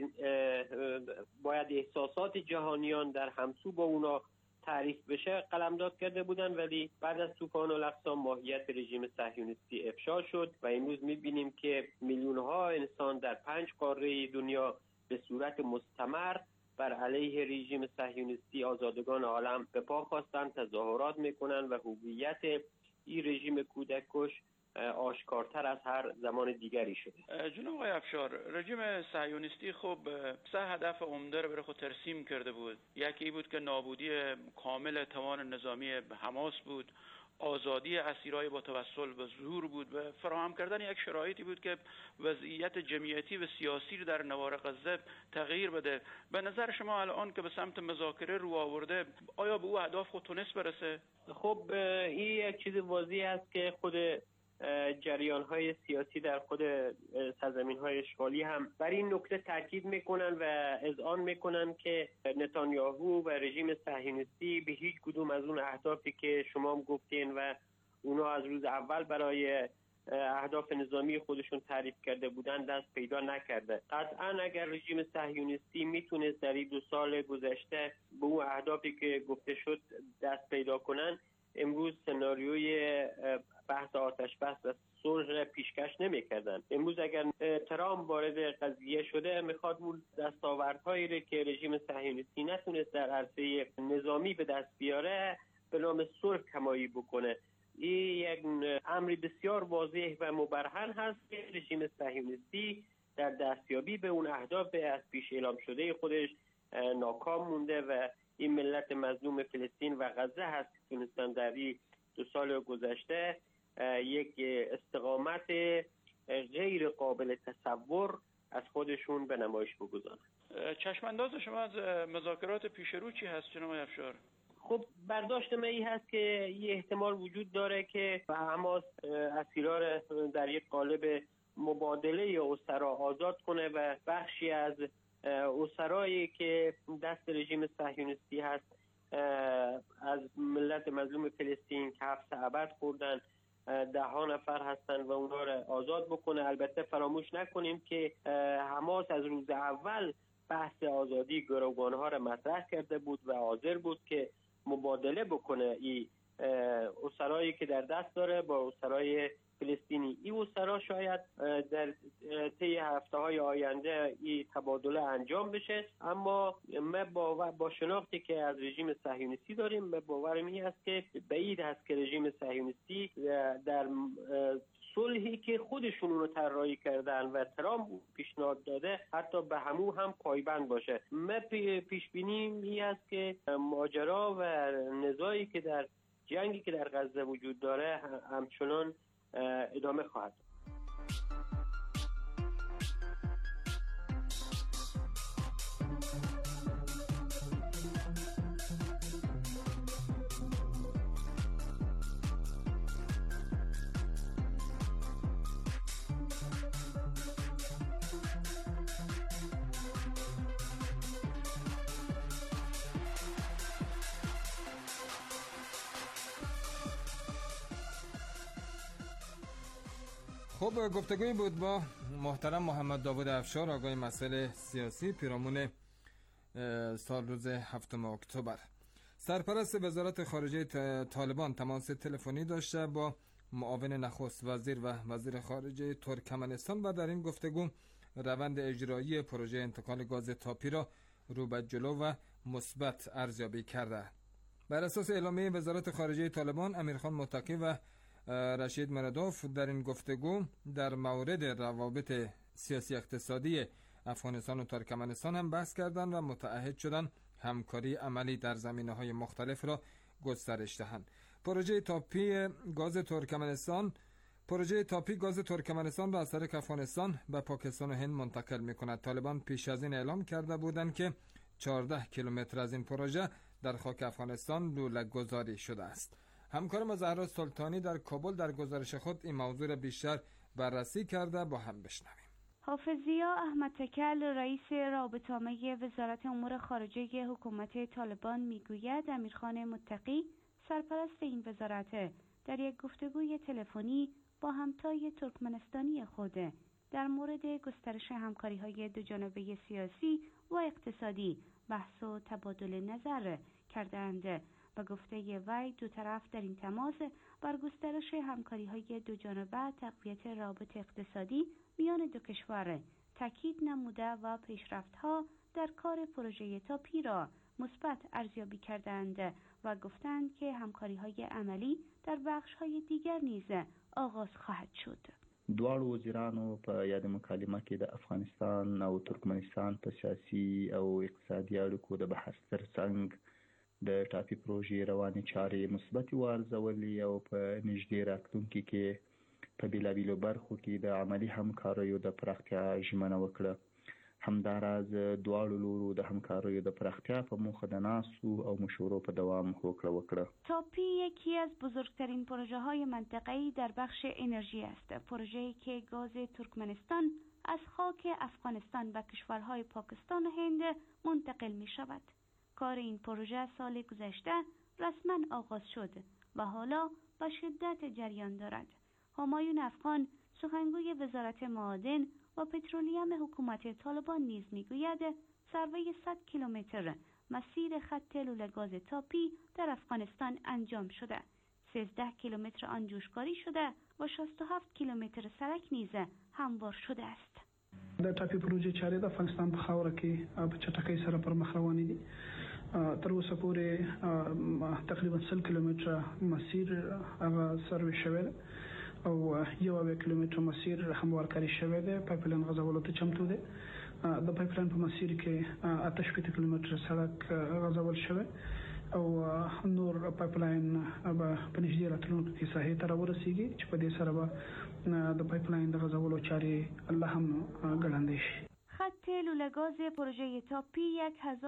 باید احساسات جهانیان در همسو با اونا تعریف بشه قلمداد کرده بودن، ولی بعد از طوفان الاقصی ماهیت رژیم صهیونیستی افشا شد و امروز می‌بینیم که میلیون‌ها انسان در 5 قاره دنیا به صورت مستمر بر علیه رژیم صهیونیستی آزادگان عالم به پا خواستن، تظاهرات میکنن و هویت این رژیم کودککش آشکارتر از هر زمان دیگری شده. جناب آقای افشار، رژیم صهیونیستی خب 3 هدف عمده رو برای خود ترسیم کرده بود. یکی بود که نابودی کامل توان نظامی حماس بود، آزادی اسیرای با توسل به زور بود و فراهم کردن یک شرایطی بود که وضعیت جمعیتی و سیاسی رو در نوار غزه تغییر بده. به نظر شما الان که به سمت مذاکره رو آورده، آیا به او اهداف خود تونست برسه؟ خب این یک چیز واضح است که خود جریان‌های سیاسی در خود سرزمین‌های اشغالی هم بر این نکته تاکید میکنن و اذعان میکنن که نتانیاهو و رژیم صهیونیستی به هیچ کدوم از اون اهدافی که شما هم گفتین و اونا از روز اول برای اهداف نظامی خودشون تعریف کرده بودن دست پیدا نکرده. قطعا اگر رژیم صهیونیستی میتونست در این 2 سال گذشته به اون اهدافی که گفته شد دست پیدا کنن، امروز سناریوی بحث آتش بس و صلح پیشکش نمی‌کردن. امروز اگر ترامپ وارد قضیه شده میخواد اون دستاوردهایی رو که رژیم صهیونیستی نتونست در عرصه نظامی به دست بیاره به نام صلح کمایی بکنه. این یک امری بسیار واضح و مبرهن هست که رژیم صهیونیستی در دستیابی به اون اهداف از پیش اعلام شده خودش ناکام مونده و این ملت مظلوم فلسطین و غزه هست که تونستن در این 2 سال گذشته یک استقامت غیر قابل تصور از خودشون به نمایش بگذارن. چشمانداز شما از مذاکرات پیش رو چی هست جناب افشار؟ خب برداشت من این هست که یه احتمال وجود داره که حماس اسیرا را در یک قالب مبادله اسرا آزاد کنه و بخشی از اسرایی که دست رژیم صهیونیستی هست از ملت مظلوم فلسطین که 7 ابد خوردن 10 نفر هستن و اونها را آزاد بکنه. البته فراموش نکنیم که حماس از روز اول بحث آزادی گروگانها را مطرح کرده بود و حاضر بود که مبادله بکنه این اسرایی که در دست داره با اسرای فلسطینی. این اسرا شاید در طی هفته‌های آینده این تبادله انجام بشه، اما ما با شناختی که از رژیم صهیونیستی داریم باورم این است که بعید است که رژیم صهیونیستی در صلحی که خودشون رو طراحی کردن و ترامپ پیشنهاد داده حتی به هم پایبند باشه. ما پیش بینیم این است که ماجرا و نزاعی که در جنگی که در غزه وجود داره همچنان ادامه خواهد. خب گفتگوی بود با محترم محمد داوود افشار، آقای مسائل سیاسی، پیرامون سال روز 7 اکتبر. سرپرست وزارت خارجه طالبان تماس تلفنی داشته با معاون نخست وزیر و وزیر خارجه ترکمنستان و در این گفتگو روند اجرایی پروژه انتقال گاز تاپی را رو به جلو و مثبت ارزیابی کرده. بر اساس اعلامیه وزارت خارجه طالبان، امیرخان متقی و رشید مردوف در این گفتگو در مورد روابط سیاسی اقتصادی افغانستان و ترکمنستان هم بحث کردند و متعهد شدند همکاری عملی در زمینه‌های مختلف را گسترش دهند. پروژه تاپی گاز ترکمنستان را از طریق افغانستان به پاکستان و هند منتقل می‌کند. طالبان پیش از این اعلام کرده بودند که 14 کیلومتر از این پروژه در خاک افغانستان لوله گذاری شده است. همکارم زهرا سلطانی در کابل در گزارش خود این موضوع را بیشتر بررسی کرده، با هم بشنویم. حافظیا احمد تکل، رئیس رابطه‌عامه وزارت امور خارجه حکومت طالبان میگوید امیرخان متقی سرپرست این وزارت در یک گفتگوی تلفنی با همتای ترکمنستانی خود در مورد گسترش همکاری‌های دوجانبه سیاسی و اقتصادی بحث و تبادل نظر کردند. و گفته وی دو طرف در این تماس بر گسترش همکاری‌های دوجانبه، تقویت رابط اقتصادی میان دو کشور تاکید نموده و پیشرفت‌ها در کار پروژه تاپی را مثبت ارزیابی کردند و گفتند که همکاری‌های عملی در بخش‌های دیگر نیز آغاز خواهد شد. دواړو وزیرانو په یاد مکالمه کې د افغانستان او ترکمنستان په سیاسي او اقتصادي اړیکو د بحث ترڅنګ د ټاپي پروژې روانې چارې مثبتې وارزولې او په نږدې راتلونکي کې په بېلابېلو برخو کې د عملي همکاریو د پراختیا ژمنه وکړه. همداراز دواړو لورو د همکاریو د پراختیا په موخه د ناستو او مشورو په دوام هوکړه وکړه. تاپی یکی از بزرگترین پروژه های منطقه‌ای در بخش انرژی است. پروژه‌ای که گاز ترکمنستان از خاک افغانستان به کشورهای پاکستان و هند منتقل می شود. کار این پروژه سال گذشته رسما آغاز شد و حالا به شدت جریان دارد. همایون افغان، سخنگوی وزارت معادن و پترولیم حکومت طالبان نیز میگوید سروی 100 کیلومتر مسیر خط لوله گاز تاپی در افغانستان انجام شده. 13 کیلومتر آن جوشکاری شده و 67 کیلومتر سرک نیز هموار شده است. د ټاپي پروژې چارې د افغانستان په خاوره کې په چټکۍ سره پر مخ روانې دي. تر اوسه پورې تقریبا 100 کیلومتر مسیر هغه سروي شوی دی او 1 کیلومتر مسیر هموارکاری شوی دی. پایپلاین غځولو ته چمتو دی. د پایپلاین په مسیر کې 8 کیلومتر سړک غځول شوی او نور پایپلاین په نږدې راتلونکو کې ساحې ته راورسیږي چې په دې سره به د پایپلاین د غځولو چارې الله هم ګړندې شي. خط لوله گاز پروژه تاپی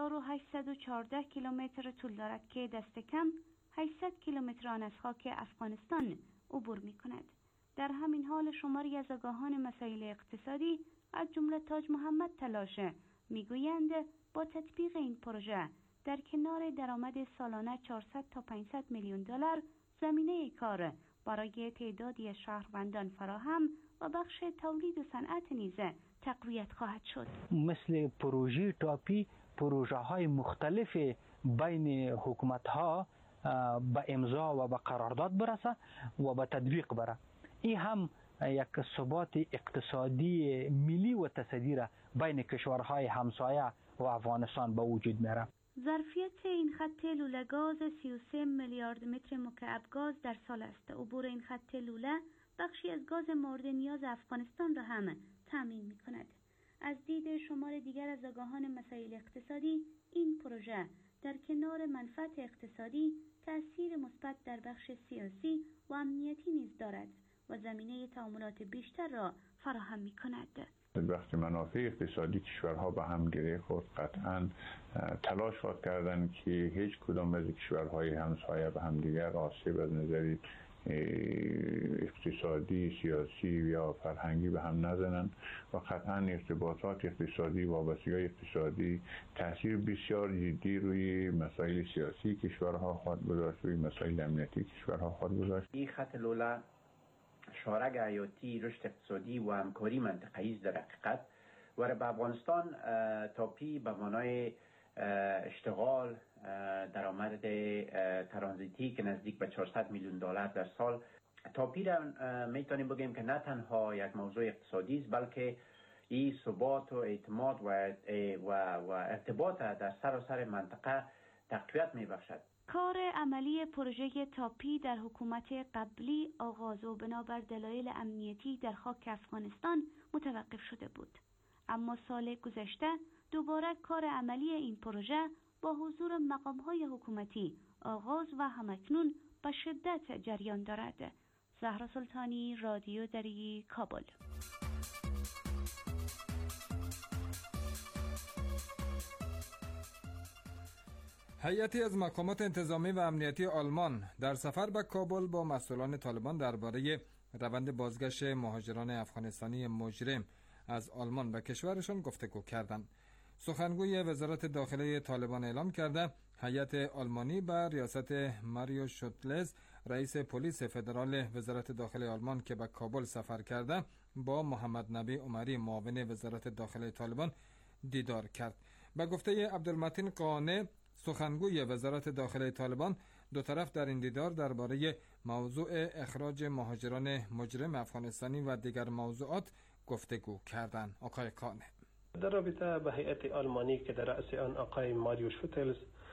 1814 کیلومتر طول دارد که دست کم 800 کیلومتر آن از خاک افغانستان عبور می کند. در همین حال شماری از آگاهان مسائل اقتصادی از جمله تاج محمد تلاشه میگویند با تطبیق این پروژه در کنار درآمد سالانه 400 تا 500 میلیون دلار زمینه کار برای تعدادی شهروندان فراهم و بخش تولید و صنعت نیز تقویت خواهد شد. مثل پروژه تاپی پروژه های مختلف بین حکومت ها به امضا و به قرارداد برسه و به تطبیق بره. این هم یک ثبات اقتصادی ملی و تصاعدی را بین کشورهای همسایه و افغانستان به وجود میاره. ظرفیت این خط لوله گاز 33 میلیارد متر مکعب گاز در سال است. عبور این خط لوله بخشی از گاز مورد نیاز افغانستان را هم تامین می کند. از دید شمار دیگر از آگاهان مسائل اقتصادی، این پروژه در کنار منفعت اقتصادی تأثیر مثبت در بخش سیاسی و امنیتی نیز دارد و زمینه تعاملات بیشتر را فراهم می کند. وقتی منافع اقتصادی کشورها به هم گره خورد، قطعا تلاش خواهد کردند که هیچ کدام از کشورهای همسایه به هم دیگر آسیب از نظر اقتصادی، سیاسی یا فرهنگی به هم نزنند و قطعا ارتباطات اقتصادی و وابستگی اقتصادی تاثیر بسیار جدی روی مسائل سیاسی کشورها خواهد گذاشت، روی مسائل امنیتی کشورها خواهد گذاشت. این خط لوله شارک حیاتی رشد اقتصادی و همکاری منطقه‌ای است در حقیقت و به افغانستان تاپی به معنای اشتغال، درآمد ترانزیتی که نزدیک به 400 میلیون دلار در سال. تاپی را میتونیم بگیم که نه تنها یک موضوع اقتصادی است، بلکه این ثبات و اعتماد و ارتباط در سراسر منطقه تقویت میبخشد. کار عملی پروژه تاپی در حکومت قبلی آغاز و بنابر دلایل امنیتی در خاک افغانستان متوقف شده بود. اما سال گذشته دوباره کار عملی این پروژه با حضور مقام‌های حکومتی آغاز و همکنون به شدت جریان دارد. زهرا سلطانی، رادیو دری، کابل. هیئتی از مقامات انتظامی و امنیتی آلمان در سفر به کابل با مسئولان طالبان درباره روند بازگشت مهاجران افغانستانی مجرم از آلمان به کشورشان گفتگو کردند. سخنگوی وزارت داخله طالبان اعلام کرده هیئت آلمانی به ریاست ماریو شوتلز، رئیس پلیس فدرال وزارت داخله آلمان که به کابل سفر کرده، با محمد نبی عمری معاون وزارت داخله طالبان دیدار کرد. به گفته عبدالمتین قانع، سخنگوی وزارت داخله طالبان، دو طرف در این دیدار درباره موضوع اخراج مهاجران مجرم افغانستانی و دیگر موضوعات گفتگو کردند. آقای قانع در رابطه به هیئت آلمانی که در رأس آن آقای ماریو شوتلز،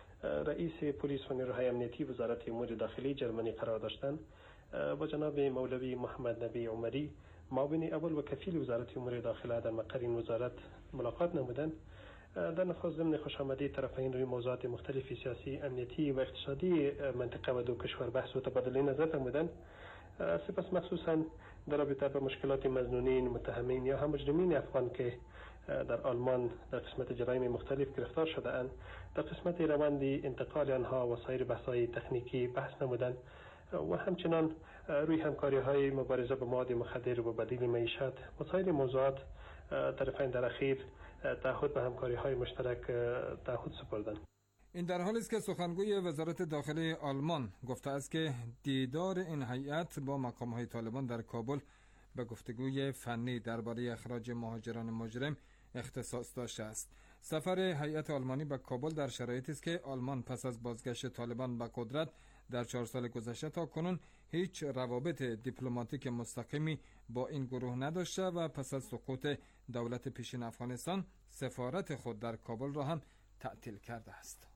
رئیس پلیس و نیروهای امنیتی وزارت امور داخلی جرمنی قرار داشتند، با جناب مولوی محمد نبی عمری، معاون اول و کفیل وزارت امور داخله در مقر این وزارت ملاقات نمودند. در نخست ضمن خوشامدی طرفین روی موضوعات مختلف سیاسی، امنیتی و اقتصادی منطقه و دو کشور بحث و تبادله نظر نمودند. سپس مخصوصا در رابطه با مشکلات مظنونین، متهمین یا هم مجرمین افغان که در آلمان در قسمت جرایم مختلف گرفتار شده اند، در قسمت روند انتقال آنها و سایر بحث‌های تکنیکی بحث نمودند و همچنان روی همکاری‌های مبارزه با مواد مخدر و بدیل معیشت و سایر موضوعات طرفین در اخیر تعهد به همکاری‌های مشترک تعهد سپردند. این در حالی است که سخنگوی وزارت داخله آلمان گفته است که دیدار این هیئت با مقام‌های طالبان در کابل به گفتگوی فنی درباره اخراج مهاجران مجرم اختصاص داشته است. سفر هیئت آلمانی به کابل در شرایطی است که آلمان پس از بازگشت طالبان به قدرت در 4 سال گذشته تا کنون هیچ روابط دیپلماتیک مستقیمی با این گروه نداشته و پس از سقوط دولت پیشین افغانستان سفارت خود در کابل را هم تعطیل کرده است.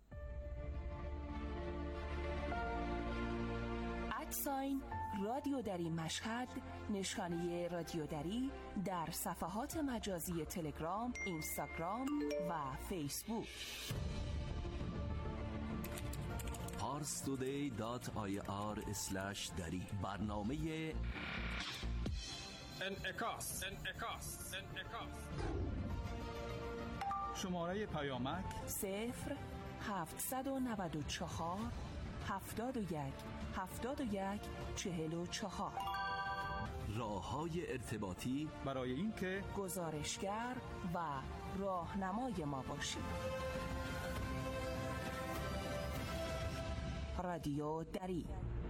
ادساین رادیو دری مشهد، نشانه رادیو دری در صفحات مجازی تلگرام، اینستاگرام و فیسبوک. parstoday.ir/dari برنامه انعکاس. شماره پیامک 0794 71 71 44. راه‌های ارتباطی برای اینکه گزارشگر و راهنمای ما باشید. رادیو دری.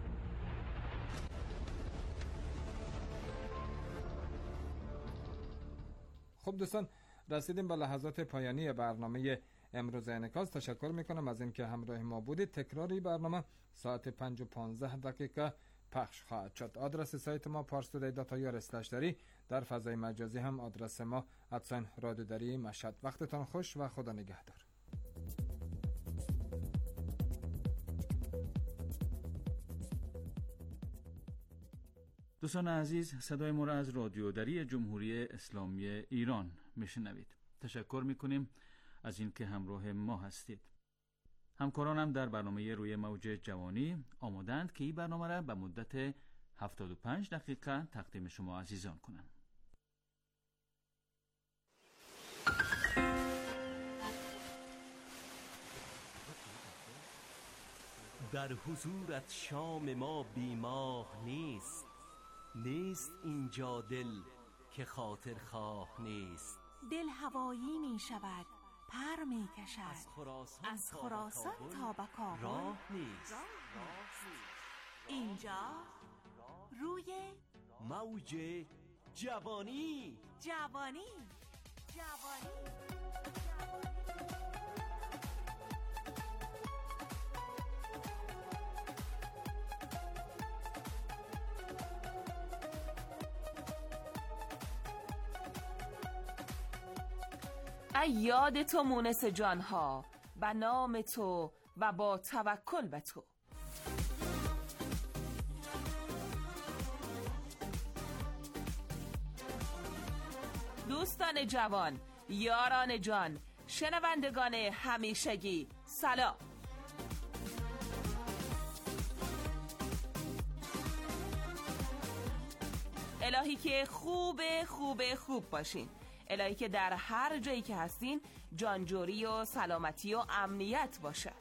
خب دوستان، رسیدیم به لحظات پایانی برنامه امروز انعکاس. تشکر میکنم از اینکه همراه ما بودید. تکراری برنامه ساعت 5:15 پخش خواهد شد. آدرس سایت ما parstoday.ir/dari، در فضای مجازی هم آدرس ما @رادیو دری مشهد. وقتتان خوش و خدا نگهدار. دوستان عزیز، صدای ما را از رادیو دری جمهوری اسلامی ایران میشنوید. تشکر میکنیم از اینکه همراه ما هستید. همکارانم در برنامه روی موج جوانی آمادند که این برنامه را به مدت 75 دقیقه تقدیم شما عزیزان کنند. در حضورت شام ما بیماه نیست، نیست اینجا دل که خاطر خواه نیست. دل هوایی می شود، پر می کشد، از خراسان تا به کابل راه نیست. اینجا روی موج جوانی. ای یاد تو مونس جانها، به نام تو و با توکل به تو. دوستان جوان، یاران جان، شنوندگان همیشگی، سلام. الهی که خوب باشین. الهی که در هر جایی که هستین جانجوری و سلامتی و امنیت باشه.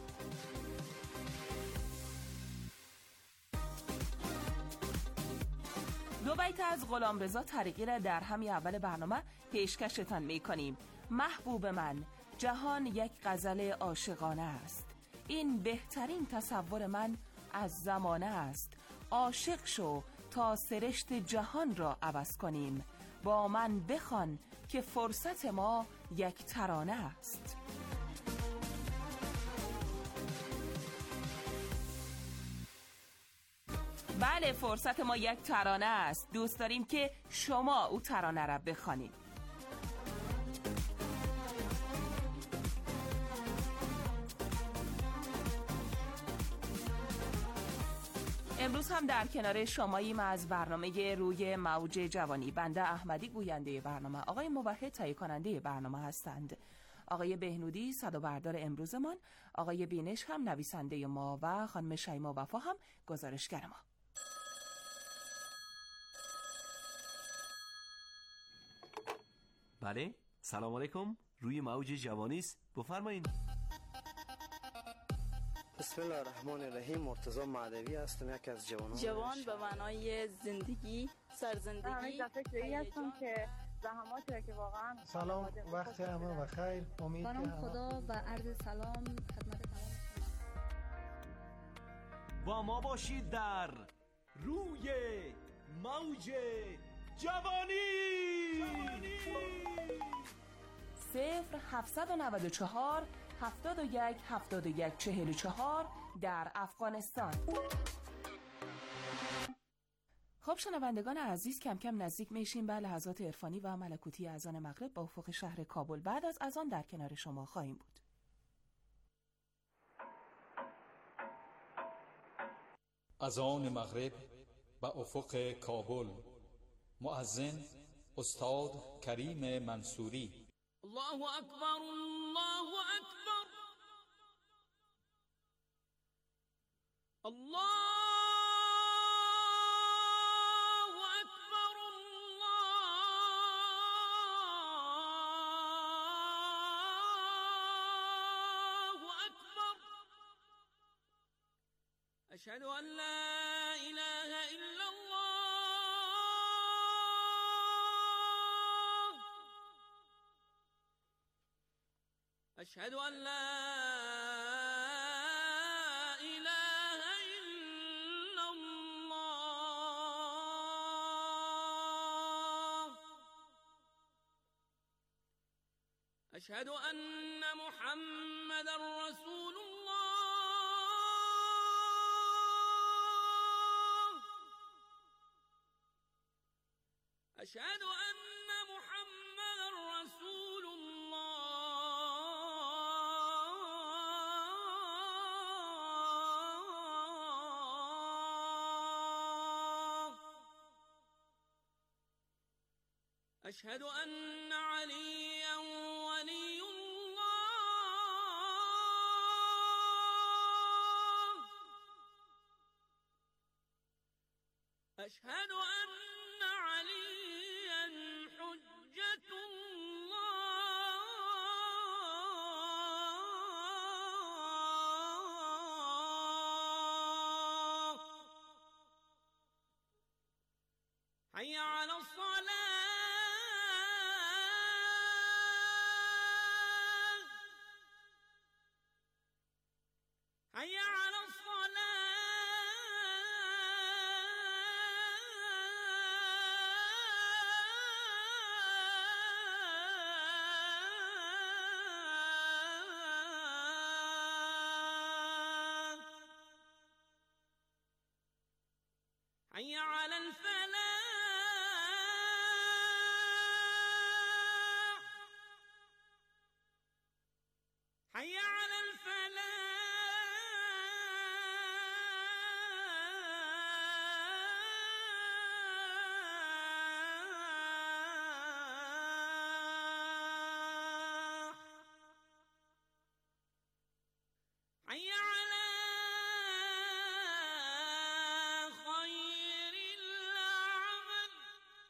دو بیت از غلامرضا طریقی را در همین اول برنامه پیشکشتان میکنیم. محبوب من، جهان یک غزل عاشقانه است. این بهترین تصور من از زمانه است. عاشق شو تا سرشت جهان را عوض کنیم. با من بخوان که فرصت ما یک ترانه است. بله، فرصت ما یک ترانه است. دوست داریم که شما او ترانه را بخوانید. امروز هم در کنار شماییم از برنامه روی موج جوانی. بنده احمدی گوینده برنامه، آقای موحد تهیه کننده برنامه هستند، آقای بهنودی صدابردار امروزمان، آقای بینش هم نویسنده ما و خانم شیما وفا هم گزارشگر ما. بله، سلام علیکم. روی موج جوانی است، بفرمایید. بسم الله الرحمن الرحیم. مرتضی معدوی هستم، یکی از جوان به معنای زندگی، سرزندگی. همین فکری هستم که زحماتی که واقعا سلام، وقت همه بخیر. امید که خدا و عرض سلام خدمت تمام. با ما باشید در روی موج جوانی. 0794 71 71 44 در افغانستان. خب شنوندگان عزیز، کم کم نزدیک میشیم به لحظات عرفانی و ملکوتی اذان مغرب با افق شهر کابل. بعد از اذان در کنار شما خواهیم بود. اذان مغرب به افق کابل. مؤذن استاد کریم منصوری. الله اکبر، الله اکبر، الله اکبر، الله اکبر. اشهد ان لا اله الا الله، اشهد ان لا اله الا الله، اشهد ان محمدا رسول الله، اشهد ان محمدا رسول الله. أشهد أن عليا ولي الله، أشهد أن عليا حجة الله. حي على الصلاة، حي على الصلاة، حي على الفلاح.